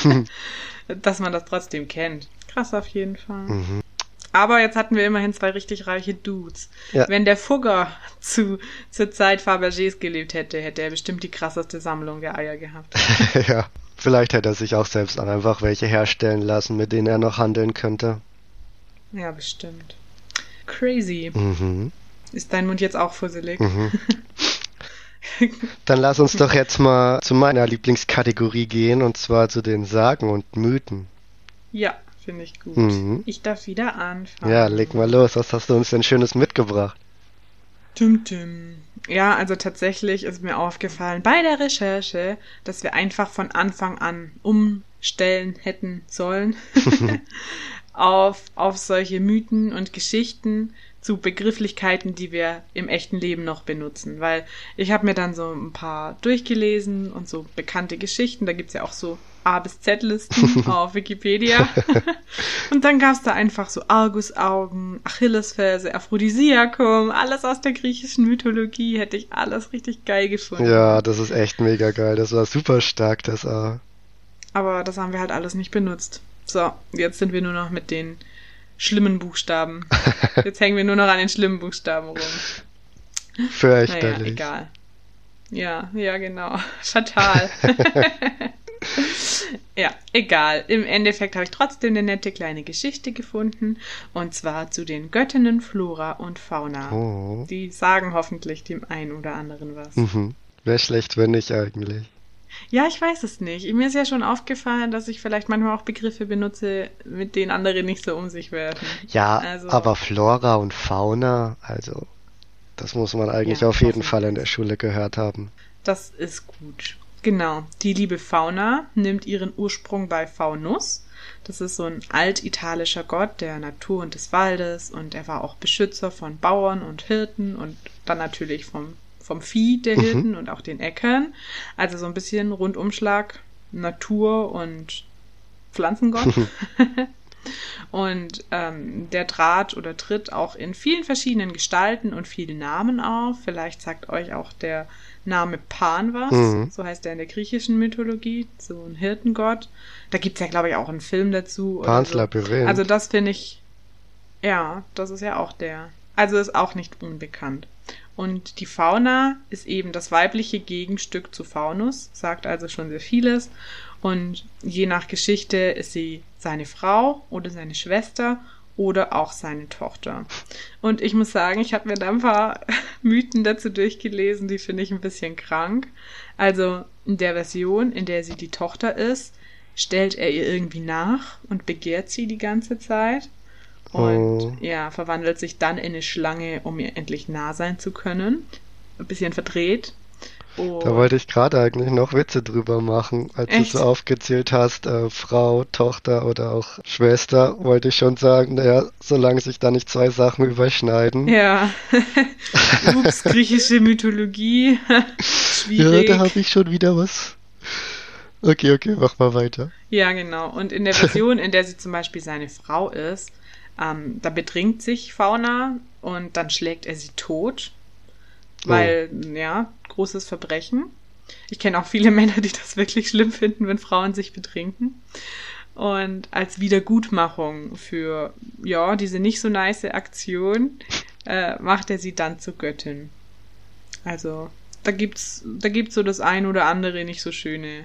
Dass man das trotzdem kennt. Krass auf jeden Fall. Aber jetzt hatten wir immerhin 2 richtig reiche Dudes. Ja. Wenn der Fugger zur Zeit Fabergés gelebt hätte, hätte er bestimmt die krasseste Sammlung der Eier gehabt. Ja, vielleicht hätte er sich auch selbst einfach welche herstellen lassen, mit denen er noch handeln könnte. Ja, bestimmt. Crazy. Ist dein Mund jetzt auch fusselig? Dann lass uns doch jetzt mal zu meiner Lieblingskategorie gehen, und zwar zu den Sagen und Mythen. Ja. Finde ich gut. Ich darf wieder anfangen. Ja, leg mal los. Was hast du uns denn Schönes mitgebracht? Ja, also tatsächlich ist mir aufgefallen bei der Recherche, dass wir einfach von Anfang an umstellen hätten sollen auf solche Mythen und Geschichten zu Begrifflichkeiten, die wir im echten Leben noch benutzen. Weil ich habe mir dann so ein paar durchgelesen und so bekannte Geschichten. Da gibt's ja auch so A bis Z-Listen auf Wikipedia. Und dann gab's da einfach so Argusaugen, Achillesferse, Aphrodisiakum, alles aus der griechischen Mythologie. Hätte ich alles richtig geil gefunden. Ja, das ist echt mega geil. Das war super stark, das A. Aber das haben wir halt alles nicht benutzt. So, jetzt sind wir nur noch mit den schlimmen Buchstaben. Jetzt hängen wir nur noch an den schlimmen Buchstaben rum. Fürchterlich. Naja, egal. Ja, genau. Fatal. Ja, egal. Im Endeffekt habe ich trotzdem eine nette kleine Geschichte gefunden. Und zwar zu den Göttinnen Flora und Fauna. Oh. Die sagen hoffentlich dem einen oder anderen was. Wäre schlecht, wenn nicht eigentlich. Ja, ich weiß es nicht. Mir ist ja schon aufgefallen, dass ich vielleicht manchmal auch Begriffe benutze, mit denen andere nicht so um sich werfen. Ja, also, aber Flora und Fauna, also das muss man eigentlich auf jeden Fall in der Schule gehört haben. Das ist gut. Genau. Die liebe Fauna nimmt ihren Ursprung bei Faunus. Das ist so ein altitalischer Gott der Natur und des Waldes und er war auch Beschützer von Bauern und Hirten und dann natürlich vom vom Vieh der Hirten und auch den Äckern. Also so ein bisschen Rundumschlag Natur und Pflanzengott. Und der trat oder tritt auch in vielen verschiedenen Gestalten und vielen Namen auf. Vielleicht sagt euch auch der Name Pan was. So heißt er in der griechischen Mythologie. So ein Hirtengott. Da gibt es ja, glaube ich, auch einen Film dazu. Pans so. Labyrinth. Also das finde ich, ja, das ist ja auch der. Also ist auch nicht unbekannt. Und die Fauna ist eben das weibliche Gegenstück zu Faunus, sagt also schon sehr vieles. Und je nach Geschichte ist sie seine Frau oder seine Schwester oder auch seine Tochter. Und ich muss sagen, ich habe mir da ein paar Mythen dazu durchgelesen, die finde ich ein bisschen krank. Also in der Version, in der sie die Tochter ist, stellt er ihr irgendwie nach und begehrt sie die ganze Zeit. Und verwandelt sich dann in eine Schlange, um ihr endlich nah sein zu können. Ein bisschen verdreht. Da wollte ich gerade eigentlich noch Witze drüber machen, als Echt? du so aufgezählt hast, Frau, Tochter oder auch Schwester, wollte ich schon sagen, naja, solange sich da nicht zwei Sachen überschneiden. Ja. Ups, griechische Mythologie. Schwierig. Ja, da habe ich schon wieder was. Okay, mach mal weiter. Ja, genau. Und in der Version, in der sie zum Beispiel seine Frau ist, da bedringt sich Fauna und dann schlägt er sie tot. Weil, großes Verbrechen. Ich kenne auch viele Männer, die das wirklich schlimm finden, wenn Frauen sich betrinken. Und als Wiedergutmachung für, diese nicht so nice Aktion, macht er sie dann zur Göttin. Also, da gibt's so das ein oder andere nicht so schöne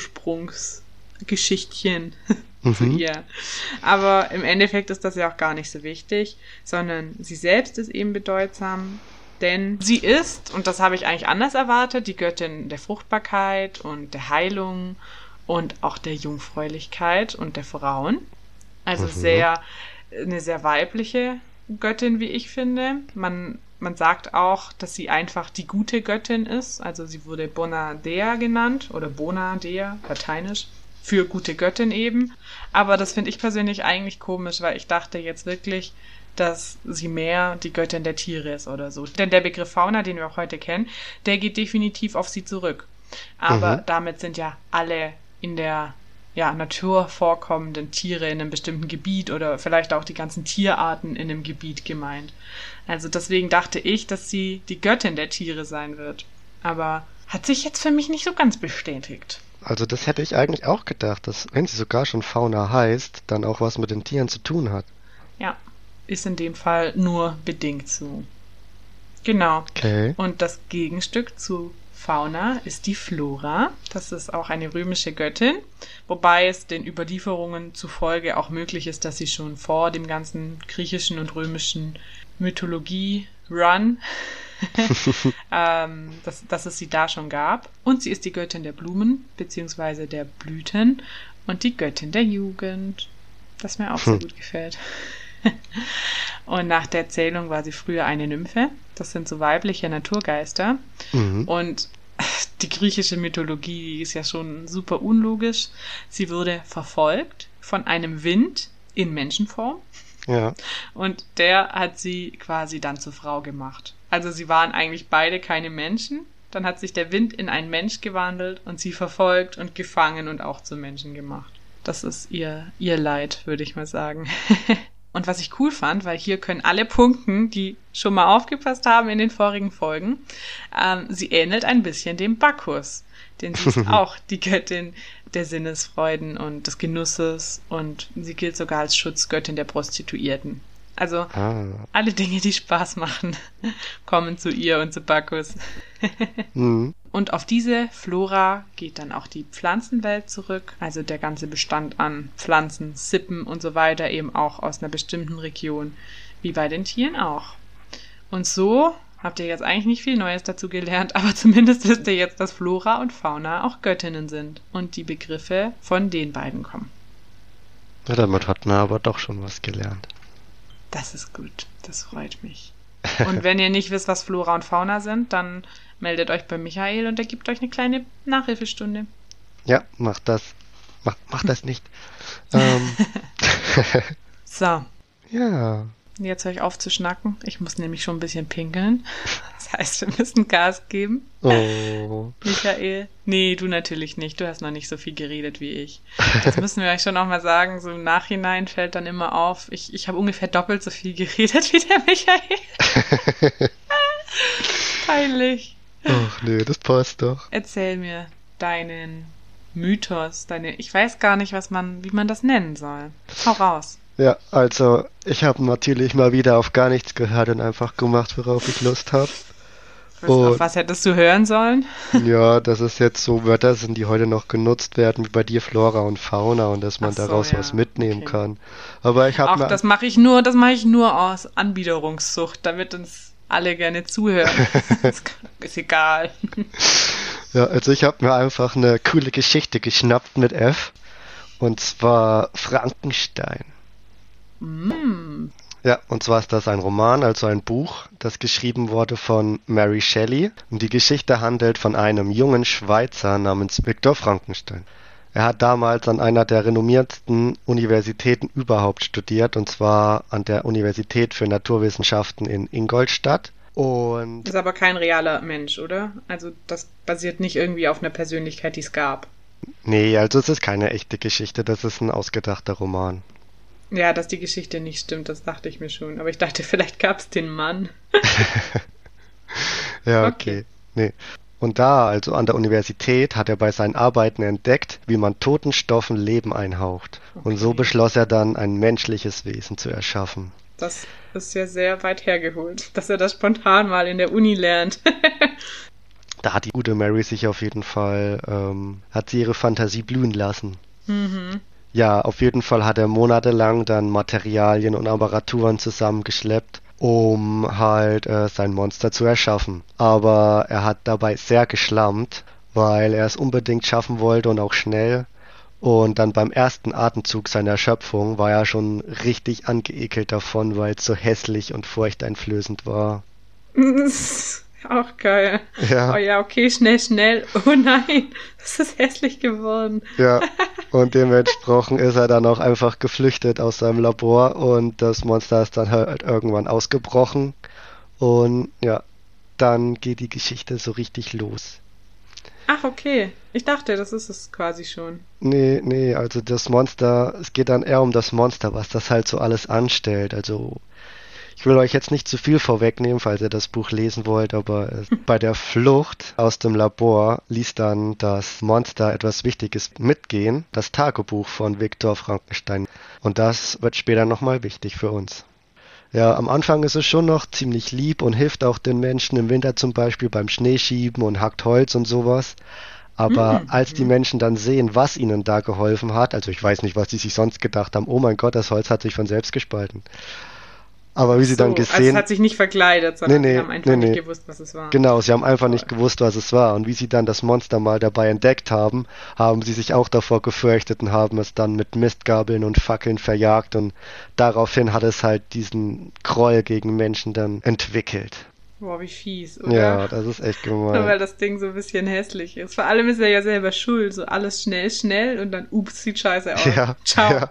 Ursprungsgeschichtchen zu ihr. Aber im Endeffekt ist das ja auch gar nicht so wichtig, sondern sie selbst ist eben bedeutsam. Denn sie ist, und das habe ich eigentlich anders erwartet, die Göttin der Fruchtbarkeit und der Heilung und auch der Jungfräulichkeit und der Frauen. Also eine sehr weibliche Göttin, wie ich finde. Man sagt auch, dass sie einfach die gute Göttin ist. Also sie wurde Bona Dea genannt oder Bona Dea, lateinisch, für gute Göttin eben. Aber das finde ich persönlich eigentlich komisch, weil ich dachte jetzt wirklich, dass sie mehr die Göttin der Tiere ist oder so. Denn der Begriff Fauna, den wir auch heute kennen, der geht definitiv auf sie zurück. Aber damit sind ja alle in der Natur vorkommenden Tiere in einem bestimmten Gebiet oder vielleicht auch die ganzen Tierarten in einem Gebiet gemeint. Also deswegen dachte ich, dass sie die Göttin der Tiere sein wird. Aber hat sich jetzt für mich nicht so ganz bestätigt. Also das hätte ich eigentlich auch gedacht, dass wenn sie sogar schon Fauna heißt, dann auch was mit den Tieren zu tun hat. Ja. Ist in dem Fall nur bedingt so. Genau. Okay. Und das Gegenstück zu Fauna ist die Flora. Das ist auch eine römische Göttin, wobei es den Überlieferungen zufolge auch möglich ist, dass sie schon vor dem ganzen griechischen und römischen Mythologie-Run, dass es sie da schon gab. Und sie ist die Göttin der Blumen bzw. der Blüten und die Göttin der Jugend, das mir auch sehr gut gefällt. Und nach der Erzählung war sie früher eine Nymphe. Das sind so weibliche Naturgeister. Und die griechische Mythologie ist ja schon super unlogisch. Sie wurde verfolgt von einem Wind in Menschenform. Ja. Und der hat sie quasi dann zur Frau gemacht. Also sie waren eigentlich beide keine Menschen. Dann hat sich der Wind in einen Mensch gewandelt und sie verfolgt und gefangen und auch zu Menschen gemacht. Das ist ihr Leid, würde ich mal sagen. Und was ich cool fand, weil hier können alle punkten, die schon mal aufgepasst haben in den vorigen Folgen, sie ähnelt ein bisschen dem Bacchus. Denn sie ist auch die Göttin der Sinnesfreuden und des Genusses und sie gilt sogar als Schutzgöttin der Prostituierten. Also alle Dinge, die Spaß machen, kommen zu ihr und zu Bacchus. Und auf diese Flora geht dann auch die Pflanzenwelt zurück, also der ganze Bestand an Pflanzen, Sippen und so weiter, eben auch aus einer bestimmten Region, wie bei den Tieren auch. Und so habt ihr jetzt eigentlich nicht viel Neues dazu gelernt, aber zumindest wisst ihr jetzt, dass Flora und Fauna auch Göttinnen sind und die Begriffe von den beiden kommen. Ja, damit hat man aber doch schon was gelernt. Das ist gut, das freut mich. Und wenn ihr nicht wisst, was Flora und Fauna sind, dann meldet euch bei Michael und er gibt euch eine kleine Nachhilfestunde. Ja, macht das. Macht das nicht. So. Ja. Jetzt höre ich auf zu schnacken. Ich muss nämlich schon ein bisschen pinkeln. Das heißt, wir müssen Gas geben. Oh. Michael? Nee, du natürlich nicht. Du hast noch nicht so viel geredet wie ich. Das müssen wir euch schon auch mal sagen. So im Nachhinein fällt dann immer auf, ich habe ungefähr doppelt so viel geredet wie der Michael. Peinlich. Ach nee, das passt doch. Erzähl mir deinen Mythos, ich weiß gar nicht, wie man das nennen soll. Hau raus. Ja, also ich habe natürlich mal wieder auf gar nichts gehört und einfach gemacht, worauf ich Lust habe. Auf was hättest du hören sollen? Ja, dass es jetzt so Wörter sind, die heute noch genutzt werden, wie bei dir Flora und Fauna und dass man daraus was mitnehmen kann. Aber ich habe das mache ich nur aus Anbiederungssucht, damit uns alle gerne zuhören. Ist egal. Ja, also ich habe mir einfach eine coole Geschichte geschnappt mit F. Und zwar Frankenstein. Ja, und zwar ist das ein Roman, also ein Buch, das geschrieben wurde von Mary Shelley. Und die Geschichte handelt von einem jungen Schweizer namens Viktor Frankenstein. Er hat damals an einer der renommiertesten Universitäten überhaupt studiert, und zwar an der Universität für Naturwissenschaften in Ingolstadt. Und ist aber kein realer Mensch, oder? Also das basiert nicht irgendwie auf einer Persönlichkeit, die es gab. Nee, also es ist keine echte Geschichte, das ist ein ausgedachter Roman. Ja, dass die Geschichte nicht stimmt, das dachte ich mir schon. Aber ich dachte, vielleicht gab es den Mann. Ja, okay. Nee. Und da, also an der Universität, hat er bei seinen Arbeiten entdeckt, wie man toten Stoffen Leben einhaucht. Okay. Und so beschloss er dann, ein menschliches Wesen zu erschaffen. Das ist ja sehr weit hergeholt, dass er das spontan mal in der Uni lernt. Da hat die gute Mary sich auf jeden Fall, hat sie ihre Fantasie blühen lassen. Mhm. Ja, auf jeden Fall hat er monatelang dann Materialien und Apparaturen zusammengeschleppt, um halt sein Monster zu erschaffen. Aber er hat dabei sehr geschlammt, weil er es unbedingt schaffen wollte und auch schnell. Und dann beim ersten Atemzug seiner Schöpfung war er schon richtig angeekelt davon, weil es so hässlich und furchteinflößend war. Auch geil. Ja. Oh ja, okay, schnell. Oh nein, das ist hässlich geworden. Ja, und dementsprechend ist er dann auch einfach geflüchtet aus seinem Labor und das Monster ist dann halt irgendwann ausgebrochen. Und ja, dann geht die Geschichte so richtig los. Ach, okay. Ich dachte, das ist es quasi schon. Nee, also das Monster, es geht dann eher um das Monster, was das halt so alles anstellt. Also ich will euch jetzt nicht zu viel vorwegnehmen, falls ihr das Buch lesen wollt, aber bei der Flucht aus dem Labor ließ dann das Monster etwas Wichtiges mitgehen, das Tagebuch von Viktor Frankenstein. Und das wird später nochmal wichtig für uns. Ja, am Anfang ist es schon noch ziemlich lieb und hilft auch den Menschen im Winter zum Beispiel beim Schneeschieben und hackt Holz und sowas. Aber als die Menschen dann sehen, was ihnen da geholfen hat, also ich weiß nicht, was sie sich sonst gedacht haben, oh mein Gott, das Holz hat sich von selbst gespalten. Aber wie sie dann gesehen... Also es hat sich nicht verkleidet, sondern sie haben einfach nicht gewusst, was es war. Genau, sie haben einfach nicht gewusst, was es war. Und wie sie dann das Monster mal dabei entdeckt haben, haben sie sich auch davor gefürchtet und haben es dann mit Mistgabeln und Fackeln verjagt. Und daraufhin hat es halt diesen Groll gegen Menschen dann entwickelt. Boah, wie fies, oder? Ja, das ist echt gemein. Nur weil das Ding so ein bisschen hässlich ist. Vor allem ist er ja selber schuld. So alles schnell und dann, sieht scheiße aus. Ja, ciao. Ja.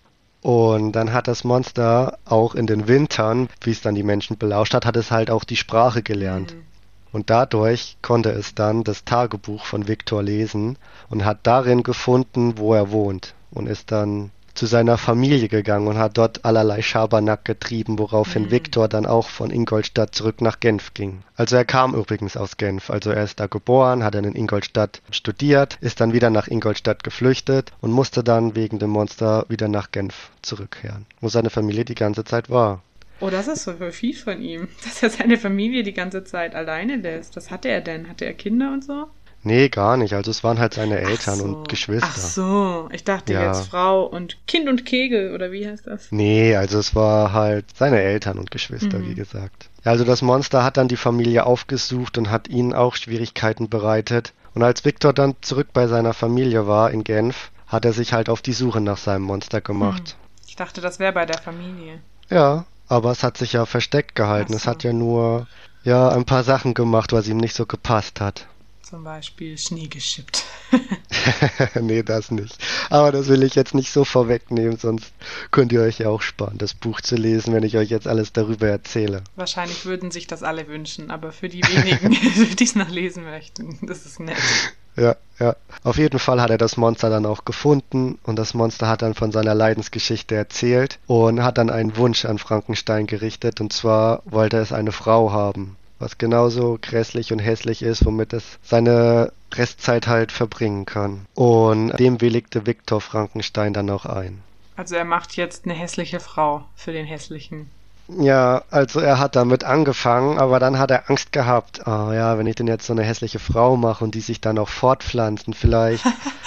Und dann hat das Monster auch in den Wintern, wie es dann die Menschen belauscht hat, hat es halt auch die Sprache gelernt. Und dadurch konnte es dann das Tagebuch von Viktor lesen und hat darin gefunden, wo er wohnt. Und ist dann zu seiner Familie gegangen und hat dort allerlei Schabernack getrieben, woraufhin Viktor dann auch von Ingolstadt zurück nach Genf ging. Also er kam übrigens aus Genf, also er ist da geboren, hat dann in Ingolstadt studiert, ist dann wieder nach Ingolstadt geflüchtet und musste dann wegen dem Monster wieder nach Genf zurückkehren, wo seine Familie die ganze Zeit war. Oh, das ist so fies von ihm, dass er seine Familie die ganze Zeit alleine lässt. Was hatte er denn? Hatte er Kinder und so? Nee, gar nicht. Also es waren halt seine Eltern und Geschwister. Ach so, ich dachte jetzt Frau und Kind und Kegel, oder wie heißt das? Nee, also es war halt seine Eltern und Geschwister, wie gesagt. Also das Monster hat dann die Familie aufgesucht und hat ihnen auch Schwierigkeiten bereitet. Und als Viktor dann zurück bei seiner Familie war in Genf, hat er sich halt auf die Suche nach seinem Monster gemacht. Ich dachte, das wäre bei der Familie. Ja, aber es hat sich ja versteckt gehalten. Es hat ja nur ein paar Sachen gemacht, was ihm nicht so gepasst hat. Zum Beispiel Schnee geschippt. Nee, das nicht. Aber das will ich jetzt nicht so vorwegnehmen, sonst könnt ihr euch ja auch sparen, das Buch zu lesen, wenn ich euch jetzt alles darüber erzähle. Wahrscheinlich würden sich das alle wünschen, aber für die wenigen, die es noch lesen möchten, das ist nett. Ja, ja. Auf jeden Fall hat er das Monster dann auch gefunden und das Monster hat dann von seiner Leidensgeschichte erzählt und hat dann einen Wunsch an Frankenstein gerichtet und zwar wollte es eine Frau haben, was genauso grässlich und hässlich ist, womit es seine Restzeit halt verbringen kann. Und dem willigte Viktor Frankenstein dann auch ein. Also er macht jetzt eine hässliche Frau für den hässlichen. Ja, also er hat damit angefangen, aber dann hat er Angst gehabt. Ah ja, wenn ich denn jetzt so eine hässliche Frau mache und die sich dann auch fortpflanzen vielleicht.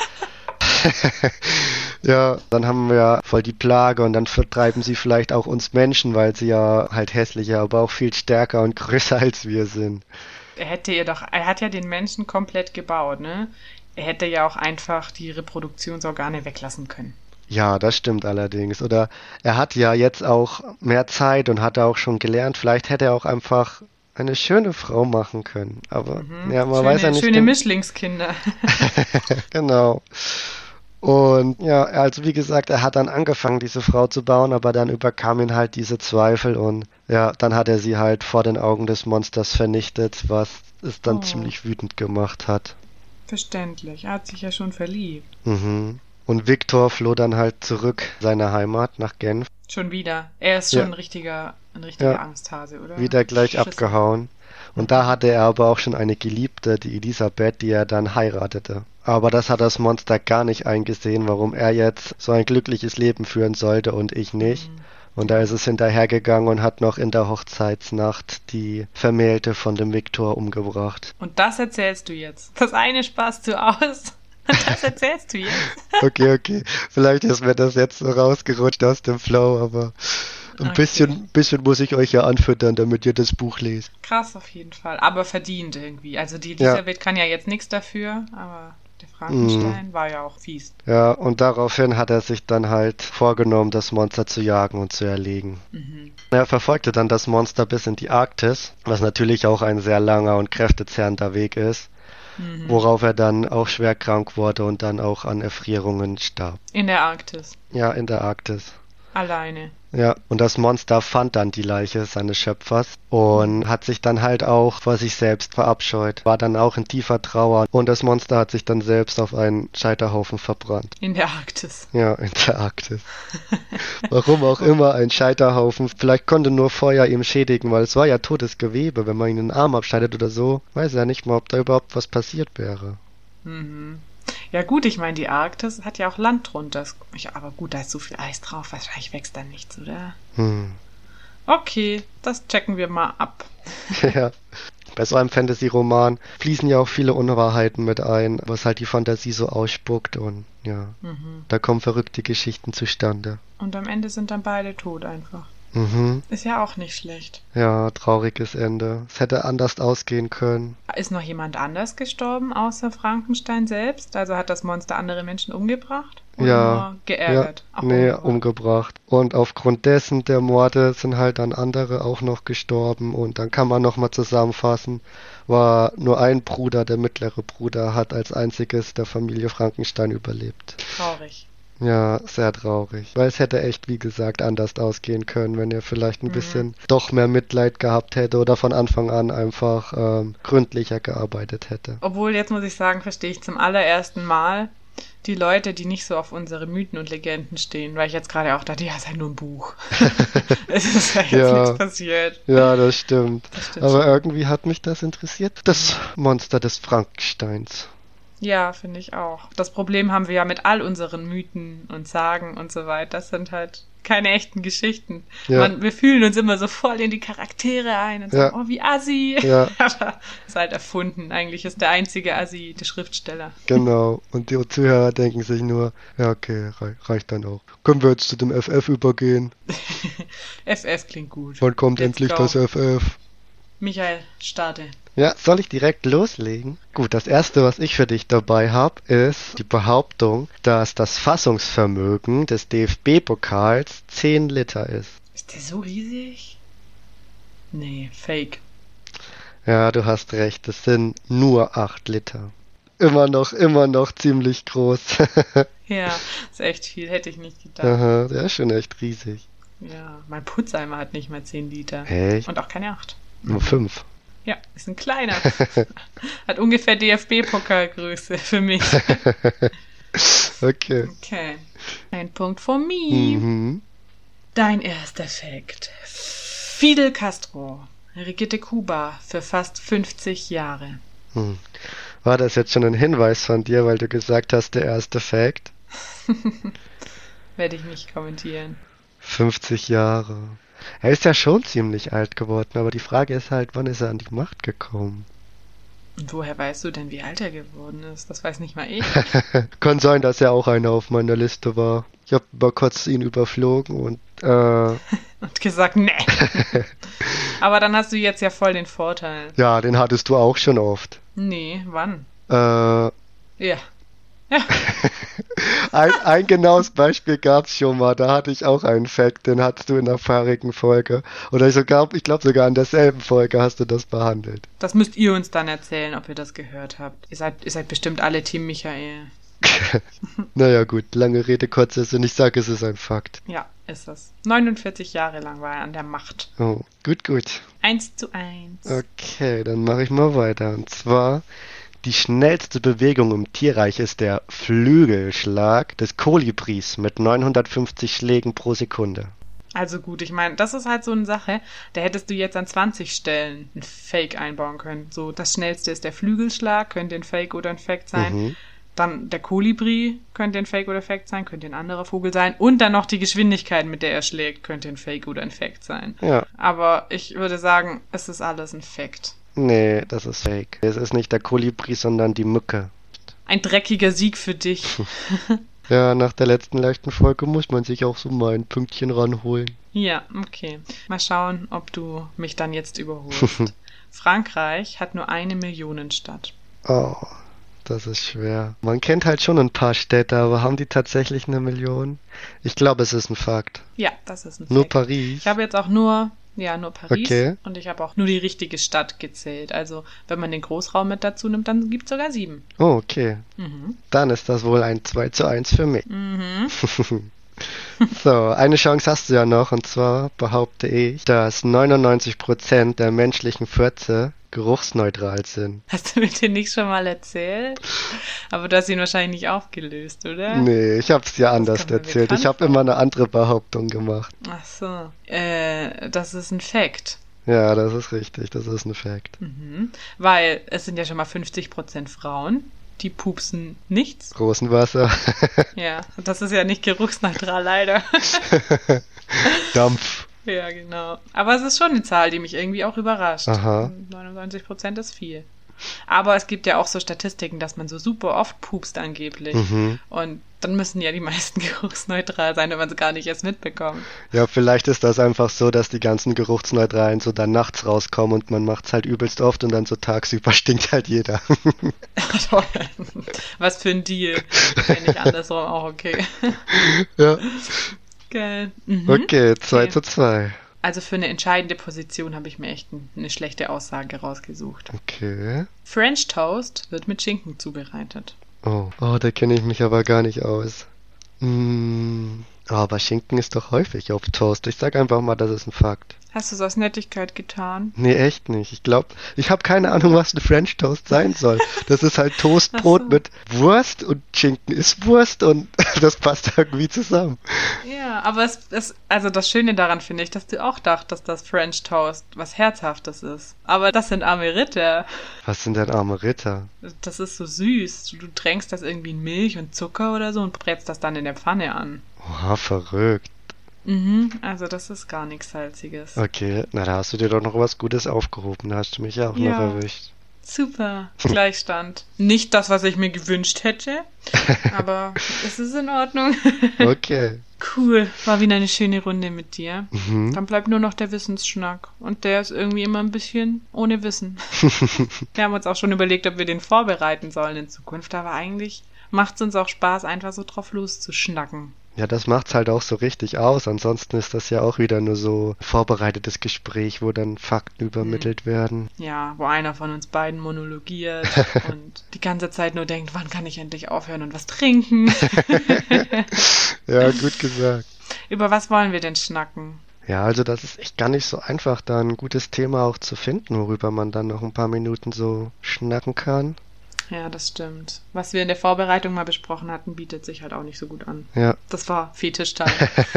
Ja, dann haben wir ja voll die Plage und dann vertreiben sie vielleicht auch uns Menschen, weil sie ja halt hässlicher, aber auch viel stärker und größer als wir sind. Er hat ja den Menschen komplett gebaut, ne? Er hätte ja auch einfach die Reproduktionsorgane weglassen können. Ja, das stimmt allerdings. Oder er hat ja jetzt auch mehr Zeit und hat auch schon gelernt, vielleicht hätte er auch einfach eine schöne Frau machen können. Aber ja, man weiß ja nicht. Schöne Mischlingskinder. Genau. Und ja, also wie gesagt, er hat dann angefangen, diese Frau zu bauen, aber dann überkam ihn halt diese Zweifel und ja, dann hat er sie halt vor den Augen des Monsters vernichtet, was es dann ziemlich wütend gemacht hat. Verständlich, er hat sich ja schon verliebt. Mhm. Und Viktor floh dann halt zurück in seine Heimat nach Genf. Schon wieder. Er ist schon ein richtiger Angsthase, oder? Wieder gleich abgehauen. Und da hatte er aber auch schon eine Geliebte, die Elisabeth, die er dann heiratete. Aber das hat das Monster gar nicht eingesehen, warum er jetzt so ein glückliches Leben führen sollte und ich nicht. Und da ist es hinterhergegangen und hat noch in der Hochzeitsnacht die Vermählte von dem Viktor umgebracht. Und das erzählst du jetzt? Das eine sparst du aus? Und das erzählst du jetzt? Okay. Vielleicht ist mir das jetzt so rausgerutscht aus dem Flow, aber ein bisschen muss ich euch ja anfüttern, damit ihr das Buch lest. Krass auf jeden Fall, aber verdient irgendwie. Also die Elisabeth kann ja jetzt nichts dafür, aber der Frankenstein war ja auch fies. Ja, und daraufhin hat er sich dann halt vorgenommen, das Monster zu jagen und zu erlegen. Er verfolgte dann das Monster bis in die Arktis, was natürlich auch ein sehr langer und kräftezehrender Weg ist. Worauf er dann auch schwer krank wurde und dann auch an Erfrierungen starb. In der Arktis? Ja, in der Arktis. Alleine? Ja, und das Monster fand dann die Leiche seines Schöpfers und hat sich dann halt auch vor sich selbst verabscheut, war dann auch in tiefer Trauer und das Monster hat sich dann selbst auf einen Scheiterhaufen verbrannt. In der Arktis? Ja, in der Arktis. Warum auch immer ein Scheiterhaufen, vielleicht konnte nur Feuer ihm schädigen, weil es war ja totes Gewebe, wenn man ihn den Arm abschneidet oder so, weiß er nicht mal, ob da überhaupt was passiert wäre. Ja gut, ich meine, die Arktis hat ja auch Land drunter. Aber gut, da ist so viel Eis drauf, wahrscheinlich wächst da nichts, oder? Okay, das checken wir mal ab. Ja, bei so einem Fantasy-Roman fließen ja auch viele Unwahrheiten mit ein, was halt die Fantasie so ausspuckt und ja, da kommen verrückte Geschichten zustande. Und am Ende sind dann beide tot einfach. Ist ja auch nicht schlecht. Ja, trauriges Ende. Es hätte anders ausgehen können. Ist noch jemand anders gestorben, außer Frankenstein selbst? Also hat das Monster andere Menschen umgebracht? Oder nur geärgert? Ja, nee, umgebracht. Und aufgrund dessen der Morde sind halt dann andere auch noch gestorben. Und dann kann man nochmal zusammenfassen, war nur ein Bruder, der mittlere Bruder, hat als einziges der Familie Frankenstein überlebt. Traurig. Ja, sehr traurig. Weil es hätte echt, wie gesagt, anders ausgehen können, wenn er vielleicht ein bisschen doch mehr Mitleid gehabt hätte oder von Anfang an einfach gründlicher gearbeitet hätte. Obwohl, jetzt muss ich sagen, verstehe ich zum allerersten Mal die Leute, die nicht so auf unsere Mythen und Legenden stehen, weil ich jetzt gerade auch dachte, ja, ist halt nur ein Buch. Es ist ja jetzt nichts passiert. Ja, das stimmt. Aber irgendwie hat mich das interessiert. Das Monster des Frankensteins. Ja, finde ich auch. Das Problem haben wir ja mit all unseren Mythen und Sagen und so weiter. Das sind halt keine echten Geschichten. Ja. Wir fühlen uns immer so voll in die Charaktere ein und sagen, oh, wie Assi. Ja. Aber ist halt erfunden. Eigentlich ist der einzige Assi der Schriftsteller. Genau. Und die Zuhörer denken sich nur, ja, okay, reicht dann auch. Können wir jetzt zu dem FF übergehen? FF klingt gut. Wann kommt endlich das FF? Michael, starte. Ja, soll ich direkt loslegen? Gut, das erste, was ich für dich dabei habe, ist die Behauptung, dass das Fassungsvermögen des DFB-Pokals 10 Liter ist. Ist der so riesig? Nee, fake. Ja, du hast recht, es sind nur 8 Liter. immer noch ziemlich groß. Ja, ist echt viel, hätte ich nicht gedacht. Aha, der ist schon echt riesig. Ja, mein Putzeimer hat nicht mal 10 Liter. Echt? Und auch keine 8. Nur 5. Ja, ist ein kleiner. Hat ungefähr DFB-Pokalgröße für mich. Okay. Okay. Ein Punkt for me. Mhm. Dein erster Fakt. Fidel Castro regierte Kuba für fast 50 Jahre. War das jetzt schon ein Hinweis von dir, weil du gesagt hast, der erste Fact? Werde ich nicht kommentieren. 50 Jahre. Er ist ja schon ziemlich alt geworden, aber die Frage ist halt, wann ist er an die Macht gekommen? Und woher weißt du denn, wie alt er geworden ist? Das weiß nicht mal ich. Kann sein, dass er auch einer auf meiner Liste war. Ich habe mal kurz ihn überflogen und Und gesagt, nee. Aber dann hast du jetzt ja voll den Vorteil. ja, den hattest du auch schon oft. Nee, wann? Äh, Ja. ein genaues Beispiel gab's schon mal. Da hatte ich auch einen Fact, den hattest du in der vorigen Folge. Oder ich glaube sogar in derselben Folge hast du das behandelt. Das müsst ihr uns dann erzählen, ob ihr das gehört habt. Ihr seid bestimmt alle Team Michael. Naja gut, lange Rede, kurzer Sinn. Ich sage, es ist ein Fakt. Ja, ist es. 49 Jahre lang war er an der Macht. Oh, gut. 1:1. Okay, dann mache ich mal weiter. Und zwar, die schnellste Bewegung im Tierreich ist der Flügelschlag des Kolibris mit 950 Schlägen pro Sekunde. Also gut, ich meine, das ist halt so eine Sache, da hättest du jetzt an 20 Stellen ein Fake einbauen können. So, das schnellste ist der Flügelschlag, könnte ein Fake oder ein Fact sein. Mhm. Dann der Kolibri könnte ein Fake oder Fact sein, könnte ein anderer Vogel sein. Und dann noch die Geschwindigkeit, mit der er schlägt, könnte ein Fake oder ein Fact sein. Ja. Aber ich würde sagen, es ist alles ein Fact. Nee, das ist Fake. Es ist nicht der Kolibri, sondern die Mücke. Ein dreckiger Sieg für dich. Ja, nach der letzten leichten Folge muss man sich auch so mal ein Pünktchen ranholen. Ja, okay. Mal schauen, ob du mich dann jetzt überholst. Frankreich hat nur eine Millionenstadt. Oh, das ist schwer. Man kennt halt schon ein paar Städte, aber haben die tatsächlich eine Million? Ich glaube, es ist ein Fakt. Ja, das ist ein Nur Fact. Paris. Ich habe jetzt auch nur Paris. Okay. Und ich habe auch nur die richtige Stadt gezählt. Also, wenn man den Großraum mit dazu nimmt, dann gibt es sogar 7. Oh, okay. Mhm. Dann ist das wohl ein 2:1 für mich. Mhm. So, eine Chance hast du ja noch, und zwar behaupte ich, dass 99% der menschlichen Fürze geruchsneutral sind. Hast du mir den nicht schon mal erzählt? Aber du hast ihn wahrscheinlich nicht aufgelöst, oder? Nee, ich hab's dir anders kommt mir erzählt. bekannt Ich habe immer eine andere Behauptung gemacht. Ach so. Das ist ein Fact. Ja, das ist richtig, das ist ein Fact. Mhm. Weil es sind ja schon mal 50% Frauen, die pupsen nichts. Rosenwasser. Ja, das ist ja nicht geruchsneutral, leider. Dampf. Ja, genau. Aber es ist schon eine Zahl, die mich irgendwie auch überrascht. Aha. 99% ist viel. Aber es gibt ja auch so Statistiken, dass man so super oft pupst angeblich. Mhm. Und dann müssen ja die meisten geruchsneutral sein, wenn man es gar nicht erst mitbekommt. Ja, vielleicht ist das einfach so, dass die ganzen Geruchsneutralen so dann nachts rauskommen und man macht's halt übelst oft und dann so tagsüber stinkt halt jeder. Toll. Was für ein Deal. Wenn nicht andersrum auch okay. Ja. Geil. Mhm. Okay, 2:2. Also für eine entscheidende Position habe ich mir echt eine schlechte Aussage rausgesucht. Okay. French Toast wird mit Schinken zubereitet. Oh, da kenne ich mich aber gar nicht aus. Aber Schinken ist doch häufig auf Toast. Ich sag einfach mal, das ist ein Fakt. Hast du es aus Nettigkeit getan? Nee, echt nicht. Ich glaube, ich habe keine Ahnung, was ein French Toast sein soll. Das ist halt Toastbrot Ach so. mit Wurst und Schinken ist Wurst und das passt irgendwie zusammen. Ja, aber also das Schöne daran finde ich, dass du auch dachtest, dass French Toast was Herzhaftes ist. Aber das sind arme Ritter. Was sind denn arme Ritter? Das ist so süß. Du tränkst das irgendwie in Milch und Zucker oder so und brätst das dann in der Pfanne an. Oha, verrückt. Mhm, also das ist gar nichts Salziges. Okay, na da hast du dir doch noch was Gutes aufgehoben. Da hast du mich ja auch Ja. noch erwischt. Super, Gleichstand. Nicht das, was ich mir gewünscht hätte, aber es ist in Ordnung. Okay. Cool, war wieder eine schöne Runde mit dir. Mhm. Dann bleibt nur noch der Wissensschnack. Und der ist irgendwie immer ein bisschen ohne Wissen. Wir haben uns auch schon überlegt, ob wir den vorbereiten sollen in Zukunft, aber eigentlich macht es uns auch Spaß, einfach so drauf loszuschnacken. Ja, das macht's halt auch so richtig aus. Ansonsten ist das ja auch wieder nur so vorbereitetes Gespräch, wo dann Fakten übermittelt werden. Ja, wo einer von uns beiden monologiert und die ganze Zeit nur denkt, wann kann ich endlich aufhören und was trinken? Ja, gut gesagt. Über was wollen wir denn schnacken? Ja, also das ist echt gar nicht so einfach, da ein gutes Thema auch zu finden, worüber man dann noch ein paar Minuten so schnacken kann. Ja, das stimmt. Was wir in der Vorbereitung mal besprochen hatten, bietet sich halt auch nicht so gut an. Ja. Das war Fetischteil.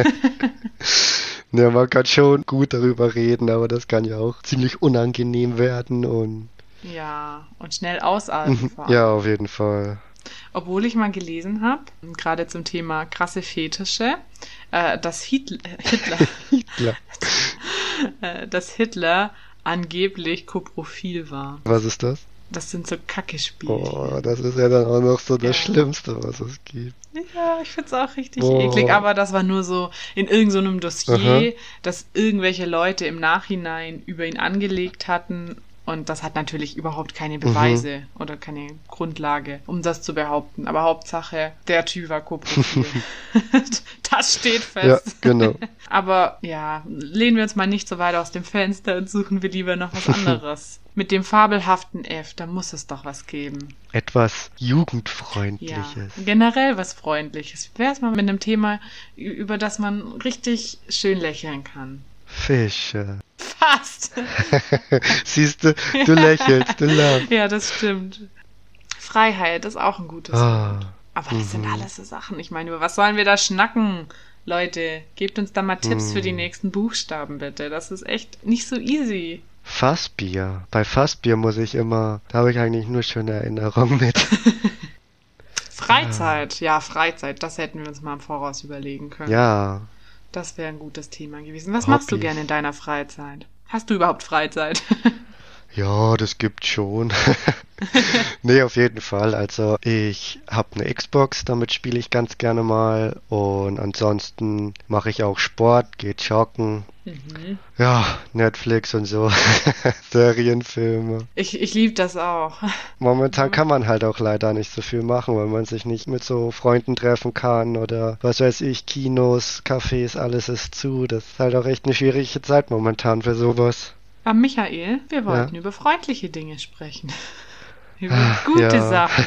Ja, man kann schon gut darüber reden, aber das kann ja auch ziemlich unangenehm werden und... Ja, und schnell ausatmen vor allem. Ja, auf jeden Fall. Obwohl ich mal gelesen habe, gerade zum Thema krasse Fetische, dass Hitler angeblich koprophil war. Was ist das? Das sind so Kacke-Spielchen. Oh, das ist ja dann auch noch so das Schlimmste, was es gibt. Ja, ich find's auch richtig eklig, aber das war nur so in irgendeinem Dossier, das irgendwelche Leute im Nachhinein über ihn angelegt hatten. Und das hat natürlich überhaupt keine Beweise oder keine Grundlage, um das zu behaupten. Aber Hauptsache, der Typ war koprophil. Das steht fest. Ja, genau. Aber ja, lehnen wir uns mal nicht so weit aus dem Fenster und suchen wir lieber noch was anderes. Mit dem fabelhaften F, da muss es doch was geben. Etwas Jugendfreundliches. Ja, generell was Freundliches. Wie wär's mal mit einem Thema, über das man richtig schön lächeln kann? Fische. Fast. Siehst du, du lächelst, du lachst. Ja, das stimmt. Freiheit ist auch ein gutes Wort. Aber das sind alles so Sachen. Ich meine, über was sollen wir da schnacken? Leute, gebt uns da mal Tipps für die nächsten Buchstaben, bitte. Das ist echt nicht so easy. Fassbier. Bei Fassbier da habe ich eigentlich nur schöne Erinnerungen mit. Freizeit. Ja, Freizeit. Das hätten wir uns mal im Voraus überlegen können. Ja. Das wäre ein gutes Thema gewesen. Was machst du gerne in deiner Freizeit? Hast du überhaupt Freizeit? Ja, das gibt's schon. Nee, auf jeden Fall. Also ich habe eine Xbox, damit spiele ich ganz gerne mal. Und ansonsten mache ich auch Sport, gehe joggen. Ja, Netflix und so. Serienfilme. Ich liebe das auch. Momentan kann man halt auch leider nicht so viel machen, weil man sich nicht mit so Freunden treffen kann oder was weiß ich, Kinos, Cafés, alles ist zu. Das ist halt auch echt eine schwierige Zeit momentan für sowas. Aber Michael, wir wollten über freundliche Dinge sprechen. Über gute Sachen.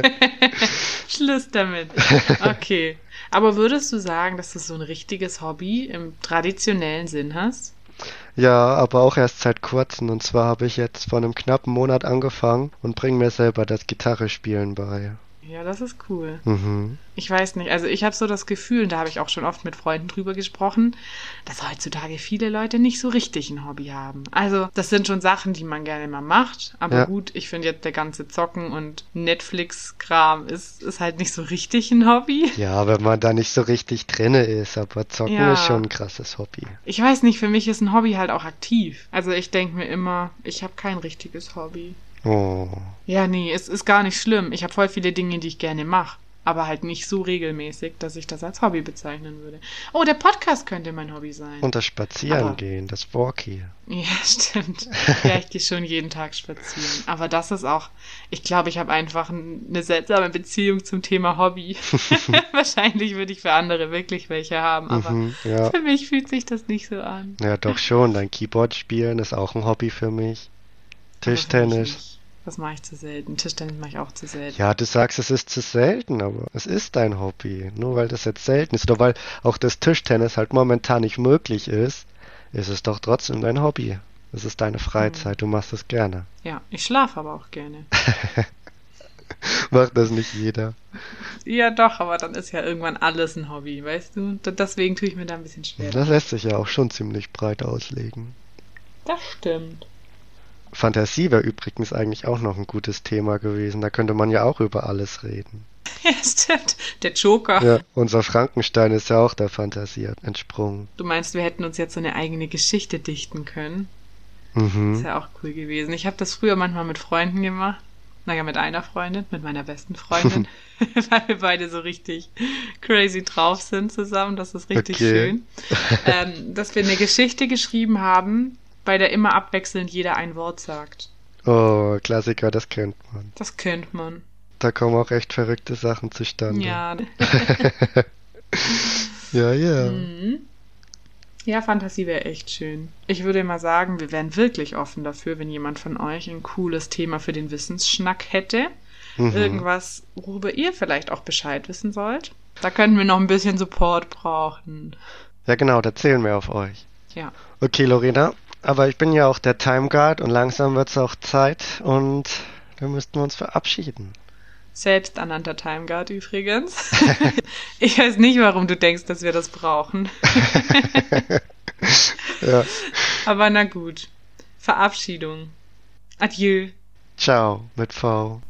Schluss damit. Okay. Aber würdest du sagen, dass du so ein richtiges Hobby im traditionellen Sinn hast? Ja, aber auch erst seit kurzem. Und zwar habe ich jetzt vor einem knappen Monat angefangen und bringe mir selber das Gitarrespielen bei. Ja, das ist cool. Ich weiß nicht, also ich habe so das Gefühl, und da habe ich auch schon oft mit Freunden drüber gesprochen, dass heutzutage viele Leute nicht so richtig ein Hobby haben. Also das sind schon Sachen, die man gerne mal macht, aber gut, ich finde jetzt der ganze Zocken und Netflix-Kram ist halt nicht so richtig ein Hobby. Ja, wenn man da nicht so richtig drinne ist, aber Zocken ist schon ein krasses Hobby. Ich weiß nicht, für mich ist ein Hobby halt auch aktiv. Also ich denke mir immer, ich habe kein richtiges Hobby. Oh. Ja, nee, es ist gar nicht schlimm. Ich habe voll viele Dinge, die ich gerne mache. Aber halt nicht so regelmäßig, dass ich das als Hobby bezeichnen würde. Oh, der Podcast könnte mein Hobby sein. Und das Spazierengehen, das Walkie. Ja, stimmt. Ja, ich gehe schon jeden Tag spazieren. Aber das ist auch, ich glaube, ich habe einfach eine seltsame Beziehung zum Thema Hobby. Wahrscheinlich würde ich für andere wirklich welche haben, aber für mich fühlt sich das nicht so an. Ja, doch schon. Dein Keyboard spielen ist auch ein Hobby für mich. Tischtennis. Das mache ich zu selten. Tischtennis mache ich auch zu selten. Ja, du sagst, es ist zu selten, aber es ist dein Hobby. Nur weil das jetzt selten ist, oder weil auch das Tischtennis halt momentan nicht möglich ist, ist es doch trotzdem dein Hobby. Es ist deine Freizeit, du machst es gerne. Ja, ich schlafe aber auch gerne. Macht das nicht jeder? Ja, doch, aber dann ist ja irgendwann alles ein Hobby, weißt du? Deswegen tue ich mir da ein bisschen schwer. Das lässt sich ja auch schon ziemlich breit auslegen. Das stimmt. Fantasie wäre übrigens eigentlich auch noch ein gutes Thema gewesen. Da könnte man ja auch über alles reden. Ja, stimmt. Der Joker. Ja, unser Frankenstein ist ja auch der Fantasie entsprungen. Du meinst, wir hätten uns jetzt so eine eigene Geschichte dichten können? Das ist ja auch cool gewesen. Ich habe das früher manchmal mit Freunden gemacht. Naja, mit einer Freundin, mit meiner besten Freundin. Weil wir beide so richtig crazy drauf sind zusammen. Das ist richtig schön. Dass wir eine Geschichte geschrieben haben, bei der immer abwechselnd jeder ein Wort sagt. Oh, Klassiker, das kennt man. Das kennt man. Da kommen auch echt verrückte Sachen zustande. Ja. Ja, ja. Ja, Fantasie wäre echt schön. Ich würde mal sagen, wir wären wirklich offen dafür, wenn jemand von euch ein cooles Thema für den Wissensschnack hätte. Irgendwas, worüber ihr vielleicht auch Bescheid wissen wollt. Da könnten wir noch ein bisschen Support brauchen. Ja, genau, da zählen wir auf euch. Ja. Okay, Lorena, aber ich bin ja auch der Time Guard und langsam wird es auch Zeit und dann müssten wir uns verabschieden. Selbsternannter Time Guard übrigens. Ich weiß nicht, warum du denkst, dass wir das brauchen. Ja. Aber na gut. Verabschiedung. Adieu. Ciao mit V.